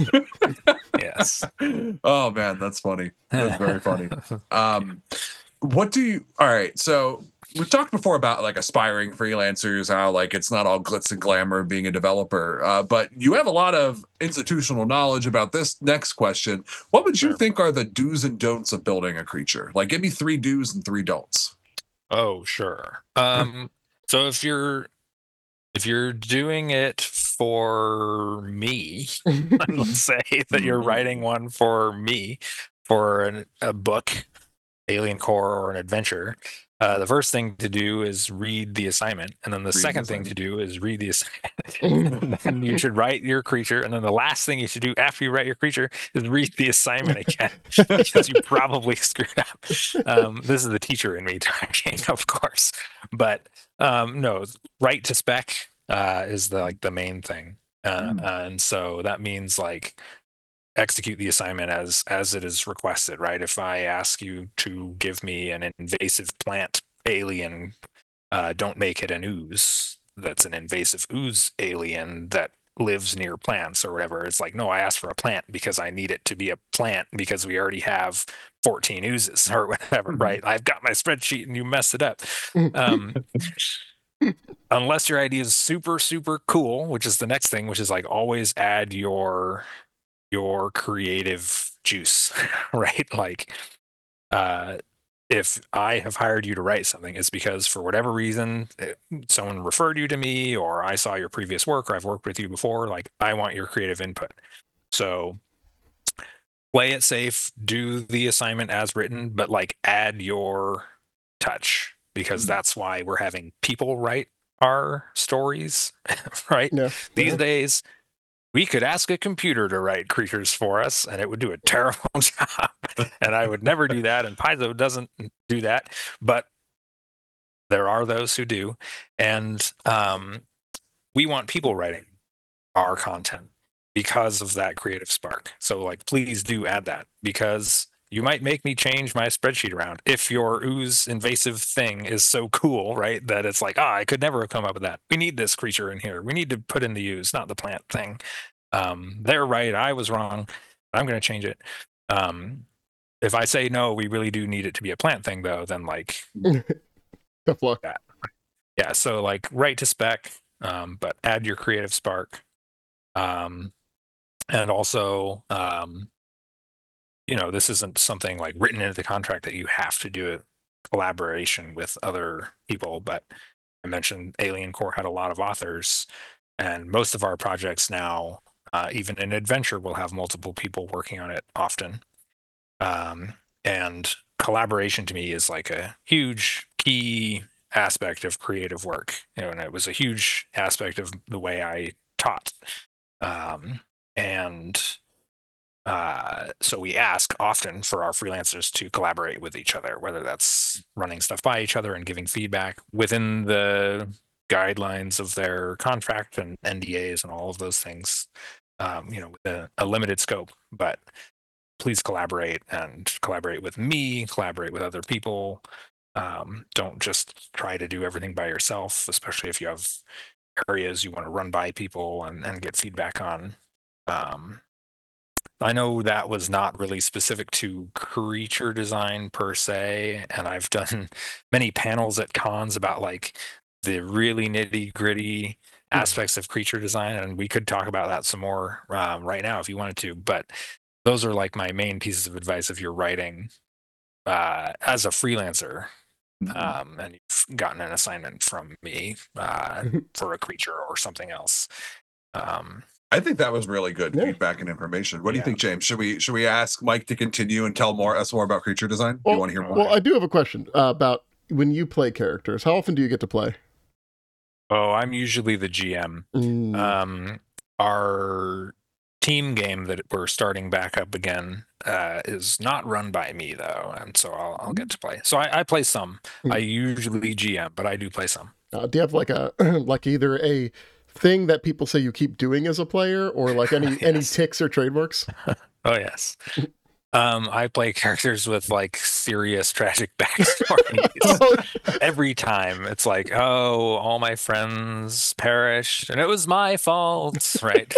Yes. Oh man, that's funny. That's very funny. Um, what do you? All right, so. We've talked before about like aspiring freelancers, how like it's not all glitz and glamour of being a developer, uh, but you have a lot of institutional knowledge about this next question. What would you sure. think are the do's and don'ts of building a creature? Like, give me three do's and three don'ts. Oh, sure. Um, so if you're if you're doing it for me, let's say that you're writing one for me for an, a book, Alien Core, or an adventure. Uh, the first thing to do is read the assignment, and then the read second the thing to do is read the assignment. Then you should write your creature, and then the last thing you should do after you write your creature is read the assignment again, because you probably screwed up. Um, this is the teacher in me talking, of course, but um, no, write to spec uh, is the like the main thing, uh, mm. uh, and so that means like. Execute the assignment as as it is requested, right? If I ask you to give me an invasive plant alien, uh, don't make it an ooze that's an invasive ooze alien that lives near plants or whatever. It's like, no, I asked for a plant because I need it to be a plant because we already have fourteen oozes or whatever, mm-hmm. right? I've got my spreadsheet and you messed it up. Um, unless your idea is super, super cool, which is the next thing, which is like always add your your creative juice, right? Like, uh, if I have hired you to write something, it's because for whatever reason, it, someone referred you to me, or I saw your previous work, or I've worked with you before. Like, I want your creative input. So play it safe, do the assignment as written, but like add your touch, because that's why we're having people write our stories, right? Yeah. These Yeah. days, we could ask a computer to write creatures for us, and it would do a terrible job. And I would never do that, and Paizo doesn't do that, but there are those who do. And um, we want people writing our content because of that creative spark. So like, please do add that, because you might make me change my spreadsheet around if your ooze invasive thing is so cool, right? That it's like, ah, I could never have come up with that. We need this creature in here. We need to put in the ooze, not the plant thing. Um, they're right. I was wrong. I'm going to change it. Um, if I say, no, we really do need it to be a plant thing though, then like, Tough luck. that. Yeah. So like write to spec, um, but add your creative spark. Um, and also, um, you know, this isn't something like written into the contract that you have to do it collaboration with other people, but I mentioned Alien Core had a lot of authors, and most of our projects now, uh, even in adventure, will have multiple people working on it often. Um, and collaboration to me is like a huge key aspect of creative work. You know, and it was a huge aspect of the way I taught. Um, and uh, so we ask often for our freelancers to collaborate with each other, whether that's running stuff by each other and giving feedback within the guidelines of their contract and N D As and all of those things, um, you know, with a, a limited scope. But please collaborate, and collaborate with me, collaborate with other people. Um, don't just try to do everything by yourself, especially if you have areas you want to run by people and, and get feedback on. Um, I know that was not really specific to creature design per se, and I've done many panels at cons about like the really nitty gritty aspects of creature design, and we could talk about that some more um, right now if you wanted to. But those are like my main pieces of advice if you're writing uh, as a freelancer, um, and you've gotten an assignment from me uh, for a creature or something else. Um, I think that was really good Yeah. feedback and information. What do you Yeah. think, James? Should we should we ask Mike to continue and tell more us more about creature design? Do Well, you want to hear more? Well, I do have a question uh, about when you play characters. How often do you get to play? oh, I'm usually the G M. Mm. Um, our team game that we're starting back up again uh, is not run by me though, and so I'll, I'll get to play. So I, I play some. I usually G M, but I do play some. Uh, do you have like a like either a thing that people say you keep doing as a player, or like any any Yes. ticks or trademarks? Oh yes. Um, I play characters with like serious tragic backstories. Every time it's like, oh, all my friends perished and it was my fault, right?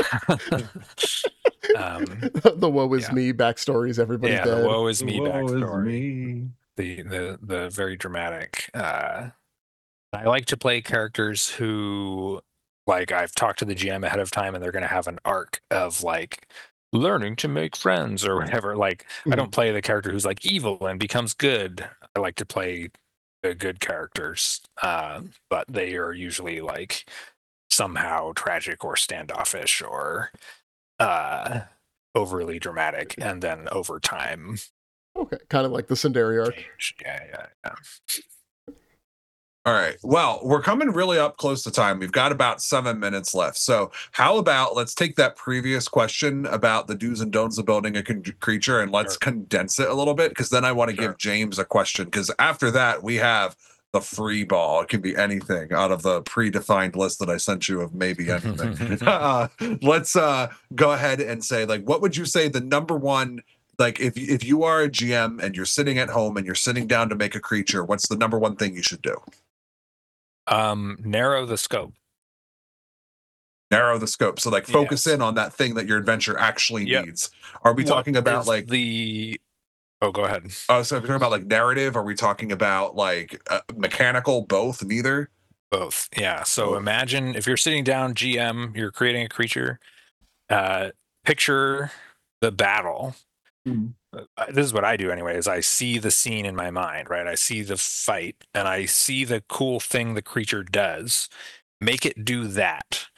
um, The woe is yeah. me backstories. Everybody's yeah, dead. the woe is me Woe is backstory. me. The the the very dramatic. Uh, I like to play characters who, like, I've talked to the G M ahead of time, and they're going to have an arc of like learning to make friends or whatever. Like, I Mhm. don't play the character who's like evil and becomes good. I like to play the good characters, uh, but they are usually like somehow tragic or standoffish or uh, overly dramatic, and then over time Okay, kind of like the Sundari arc. change. Yeah, yeah, yeah. All right. Well, we're coming really up close to time. We've got about seven minutes left. So, how about let's take that previous question about the do's and don'ts of building a con- creature and let's Sure. condense it a little bit, because then I want to Sure. give James a question, because after that we have the free ball. It can be anything out of the predefined list that I sent you of maybe anything. uh, let's uh, go ahead and say, like, what would you say the number one? Like, if if you are a G M and you're sitting at home and you're sitting down to make a creature, what's the number one thing you should do? Um, narrow the scope. Narrow the scope. So, like, focus Yes. in on that thing that your adventure actually Yep. needs. Are we What talking about is like the? Oh, go ahead. Oh, so if you're talking about like narrative, are we talking about like uh, mechanical? Both, neither. Both. Yeah. So Both. imagine if you're sitting down, G M, you're creating a creature. Uh, picture the battle. Mhm. Uh, This is what I do anyway, is I see the scene in my mind, right? I see the fight and I see the cool thing the creature does. Make it do that.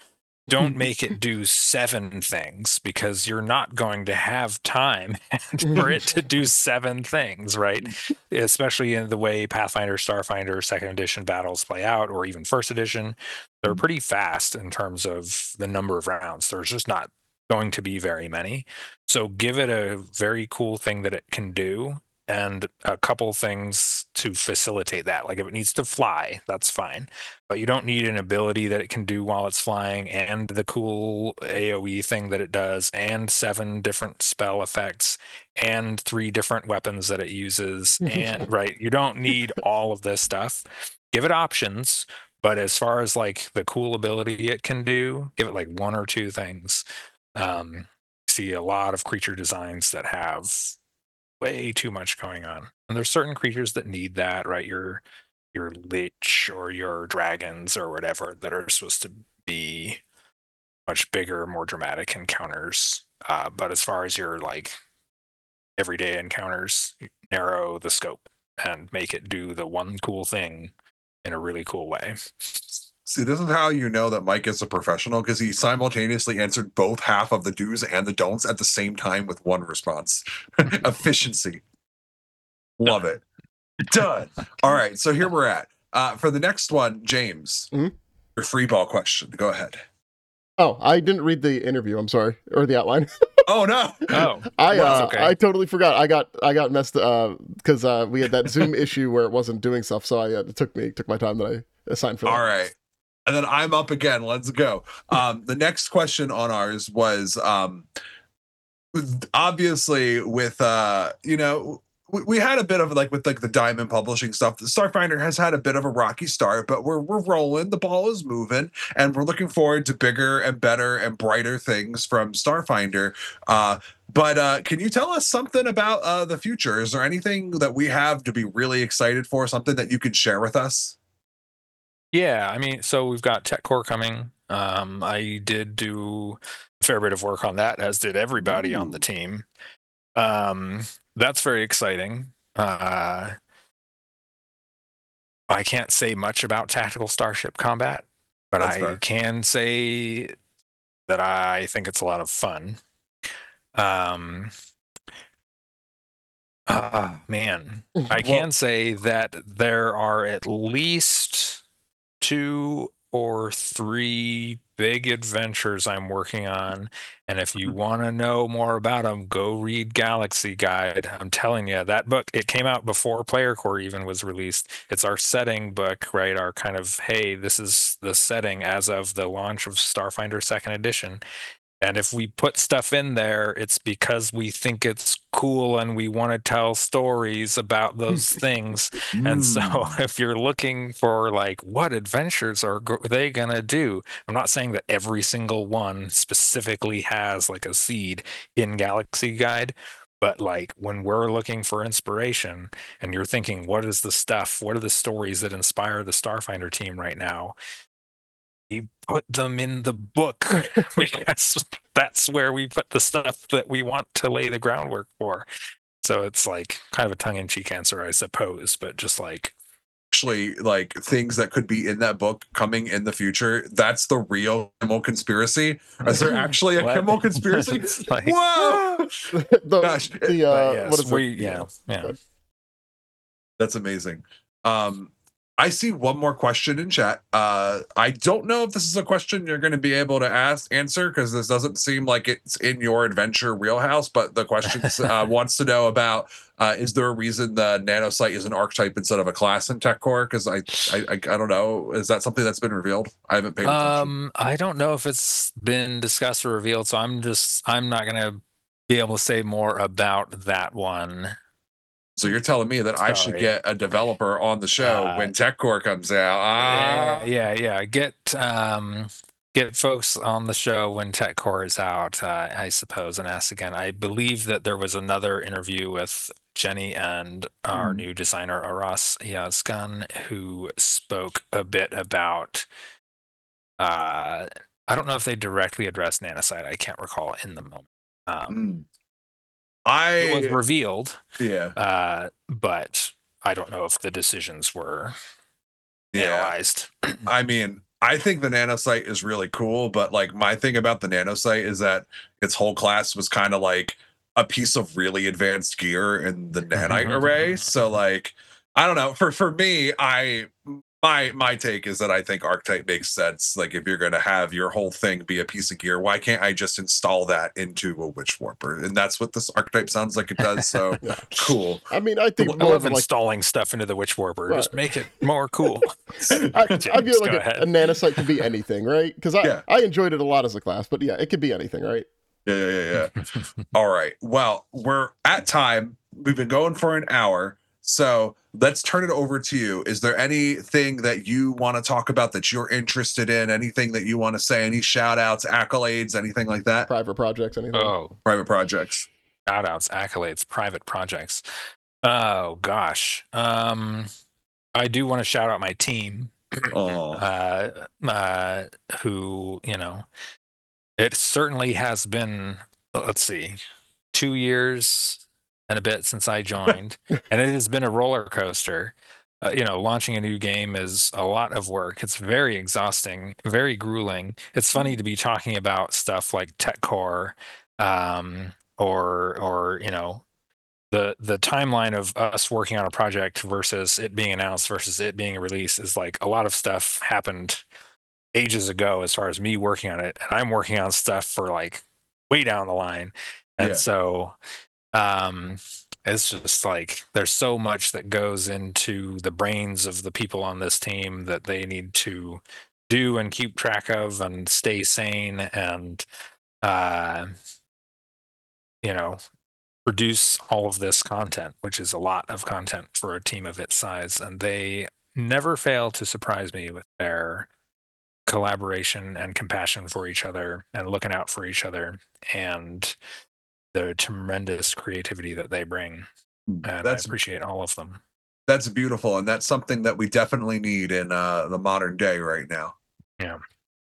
don't make it do seven things, because you're not going to have time for it to do seven things, right? Especially in the way Pathfinder, Starfinder, second edition battles play out, or even first edition. They're pretty fast in terms of the number of rounds. There's just not going to be very many. So give it a very cool thing that it can do, and a couple things to facilitate that. Like if it needs to fly, that's fine. But you don't need an ability that it can do while it's flying, and the cool A O E thing that it does, and seven different spell effects, and three different weapons that it uses. And right, you don't need all of this stuff. Give it options, but as far as like the cool ability it can do, give it like one or two things. Um, see a lot of creature designs that have way too much going on, and there's certain creatures that need that, right? Your your lich or your dragons or whatever that are supposed to be much bigger, more dramatic encounters. Uh, but as far as your like everyday encounters, narrow the scope and make it do the one cool thing in a really cool way. See, this is how you know that Mike is a professional, because he simultaneously answered both half of the do's and the don'ts at the same time with one response. Efficiency. Love it. Done. All right, so here we're at. Uh, for the next one, James, Mhm. your free ball question. Go ahead. Oh, I didn't read the interview. I'm sorry, or the outline. Oh no! Oh, I well, uh, that's okay. I totally forgot. I got I got messed because uh, uh, we had that Zoom issue where it wasn't doing stuff. So I uh, it took me took my time that I assigned for that. All right. And then I'm up again. Let's go. Um, the next question on ours was um, obviously with, uh, you know, we, we had a bit of like with like the Diamond Publishing stuff. The Starfinder has had a bit of a rocky start, but we're we're rolling. The ball is moving, and we're looking forward to bigger and better and brighter things from Starfinder. Uh, but uh, can you tell us something about uh, the future? Is there anything that we have to be really excited for? Something that you could share with us? Yeah, I mean, so we've got Tech Core coming. Um, I did do a fair bit of work on that, as did everybody on the Ooh. team. Um, that's very exciting. Uh, I can't say much about Tactical Starship Combat, but That's I fair. can say that I think it's a lot of fun. Um, ah, man, I can Well, say that there are at least two or three big adventures I'm working on, and if you want to know more about them, go read Galaxy Guide. I'm telling you, that book, it came out before Player Core even was released. It's our setting book, right? Our kind of, hey, this is the setting as of the launch of Starfinder second edition. And if we put stuff in there, it's because we think it's cool and we want to tell stories about those things. And so Mm. if you're looking for like, what adventures are go- they going to do? I'm not saying that every single one specifically has like a seed in Galaxy Guide, but like when we're looking for inspiration and you're thinking, what is the stuff? What are the stories that inspire the Starfinder team right now? We put them in the book because that's where we put the stuff that we want to lay the groundwork for. So it's like kind of a tongue-in-cheek answer, I suppose, but just like Actually, like things that could be in that book coming in the future. That's the real Kimmel conspiracy. Is there actually a What? Kimmel conspiracy? Like- Whoa! the Gosh, the uh, but yes, what is we, it? yeah, yeah. That's amazing. Um, I see one more question in chat. Uh, I don't know if this is a question you're going to be able to ask answer, because this doesn't seem like it's in your adventure wheelhouse. But the question uh, wants to know about: uh, is there a reason the nanosite is an archetype instead of a class in Tech Core? Because I, I, I, I don't know. Is that something that's been revealed? I haven't paid attention. Um, I don't know if it's been discussed or revealed, so I'm just I'm not gonna be able to say more about that one. So you're telling me that I should Sorry. get a developer on the show Uh, when Tech Core comes out? Ah. Yeah, yeah, yeah. Get um get folks on the show when Tech Core is out, uh, I suppose, and ask again. I believe that there was another interview with Jenny and our Hmm. new designer Aras Yazgan, who spoke a bit about uh I don't know if they directly addressed Nanosite. I can't recall in the moment. Um, Mm. it was I revealed, yeah uh, but I don't know if the decisions were yeah. analyzed. I mean, I think the nanosite is really cool, but like my thing about the nanosite is that its whole class was kind of like a piece of really advanced gear in the nanite array. So like, I don't know. For for me, I my my take is that I think Archetype makes sense. Like if you're gonna have your whole thing be a piece of gear, why can't I just install that into a Witch Warper? And that's what this Archetype sounds like it does. So Yeah. cool. I mean, I think I more love of like installing stuff into the Witch Warper. Right. Just make it more cool. I, I James, feel like go a, ahead. a nanosite could be anything, right? Because I, Yeah. I enjoyed it a lot as a class, but yeah, it could be anything, right? Yeah, yeah, yeah, yeah. All right. Well, we're at time. We've been going for an hour. So let's turn it over to you. Is there anything that you want to talk about that you're interested in? Anything that you want to say? Any shout outs, accolades, anything like that? Private projects, anything. Oh, Private projects. shout outs, accolades, private projects. Oh gosh. Um I do want to shout out my team. Oh, Uh uh who, you know, it certainly has been, let's see, two years and a bit since I joined, and it has been a roller coaster. Uh, you know, launching a new game is a lot of work. It's very exhausting, very grueling. It's funny to be talking about stuff like TechCore, um, or or you know, the the timeline of us working on a project versus it being announced versus it being released is like a lot of stuff happened ages ago as far as me working on it, and I'm working on stuff for like way down the line, and Yeah. so um it's just like there's so much that goes into the brains of the people on this team that they need to do and keep track of and stay sane and uh you know produce all of this content, which is a lot of content for a team of its size, and they never fail to surprise me with their collaboration and compassion for each other and looking out for each other and the tremendous creativity that they bring. And that's I appreciate all of them. that's beautiful, and that's something that we definitely need in uh, the modern day right now. Yeah.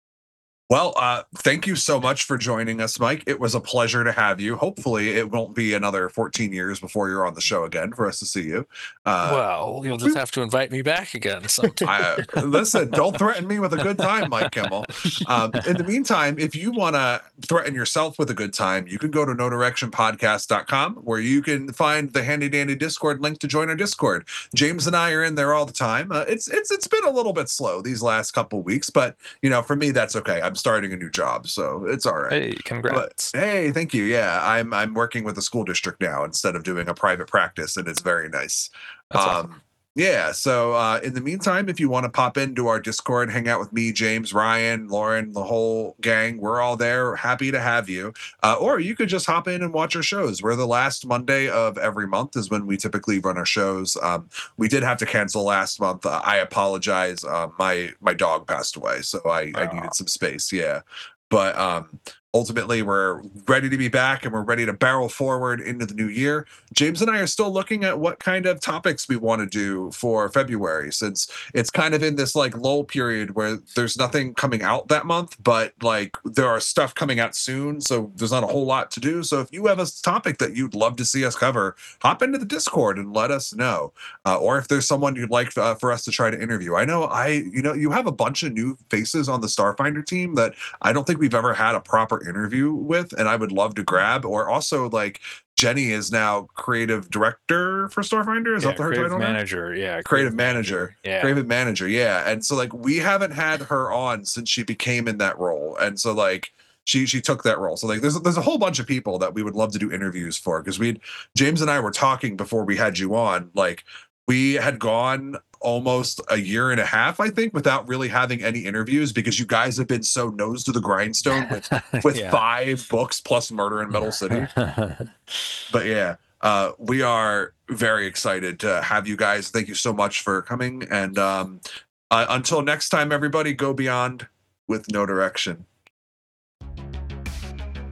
Well, uh, thank you so much for joining us, Mike. It was a pleasure to have you. Hopefully, it won't be another fourteen years before you're on the show again for us to see you. Uh, Well, you'll just have to invite me back again sometime. I, listen, don't threaten me with a good time, Mike Kimmel. Um, in the meantime, if you want to threaten yourself with a good time, you can go to no direction podcast dot com where you can find the handy dandy Discord link to join our Discord. James and I are in there all the time. Uh, it's it's it's been a little bit slow these last couple weeks, but you know, for me, that's okay. I'm starting a new job, so it's all right. Hey, congrats. But, hey, thank you. Yeah, I'm I'm working with a school district now instead of doing a private practice, and it's very nice. That's um, awesome. Yeah. So uh, in the meantime, if you want to pop into our Discord, hang out with me, James, Ryan, Lauren, the whole gang, we're all there. Happy to have you. Uh, or you could just hop in and watch our shows. We're the last Monday of every month is when we typically run our shows. Um, we did have to cancel last month. Uh, I apologize. Uh, my my dog passed away, so I, I needed some space. Yeah. But um, ultimately, we're ready to be back and we're ready to barrel forward into the new year. James and I are still looking at what kind of topics we want to do for February, since it's kind of in this like lull period where there's nothing coming out that month, but like there are stuff coming out soon. So there's not a whole lot to do. So if you have a topic that you'd love to see us cover, hop into the Discord and let us know. Uh, or if there's someone you'd like uh, for us to try to interview. I know I, you know, you have a bunch of new faces on the Starfinder team that I don't think we've ever had a proper interview with, and I would love to grab. Or also like Jenny is now creative director for Starfinder. Is Yeah, that her creative title now? manager. Yeah. Creative manager. Yeah. Creative manager. Yeah. And so like we haven't had her on since she became in that role. And so like she she took that role. So like there's there's a whole bunch of people that we would love to do interviews for, because we'd James and I were talking before we had you on. Like we had gone almost a year and a half, I think, without really having any interviews because you guys have been so nose to the grindstone with, with Yeah. five books plus Murder in Metal City. But yeah, uh, we are very excited to have you guys. Thank you so much for coming. And um, uh, until next time, everybody, go beyond with no direction.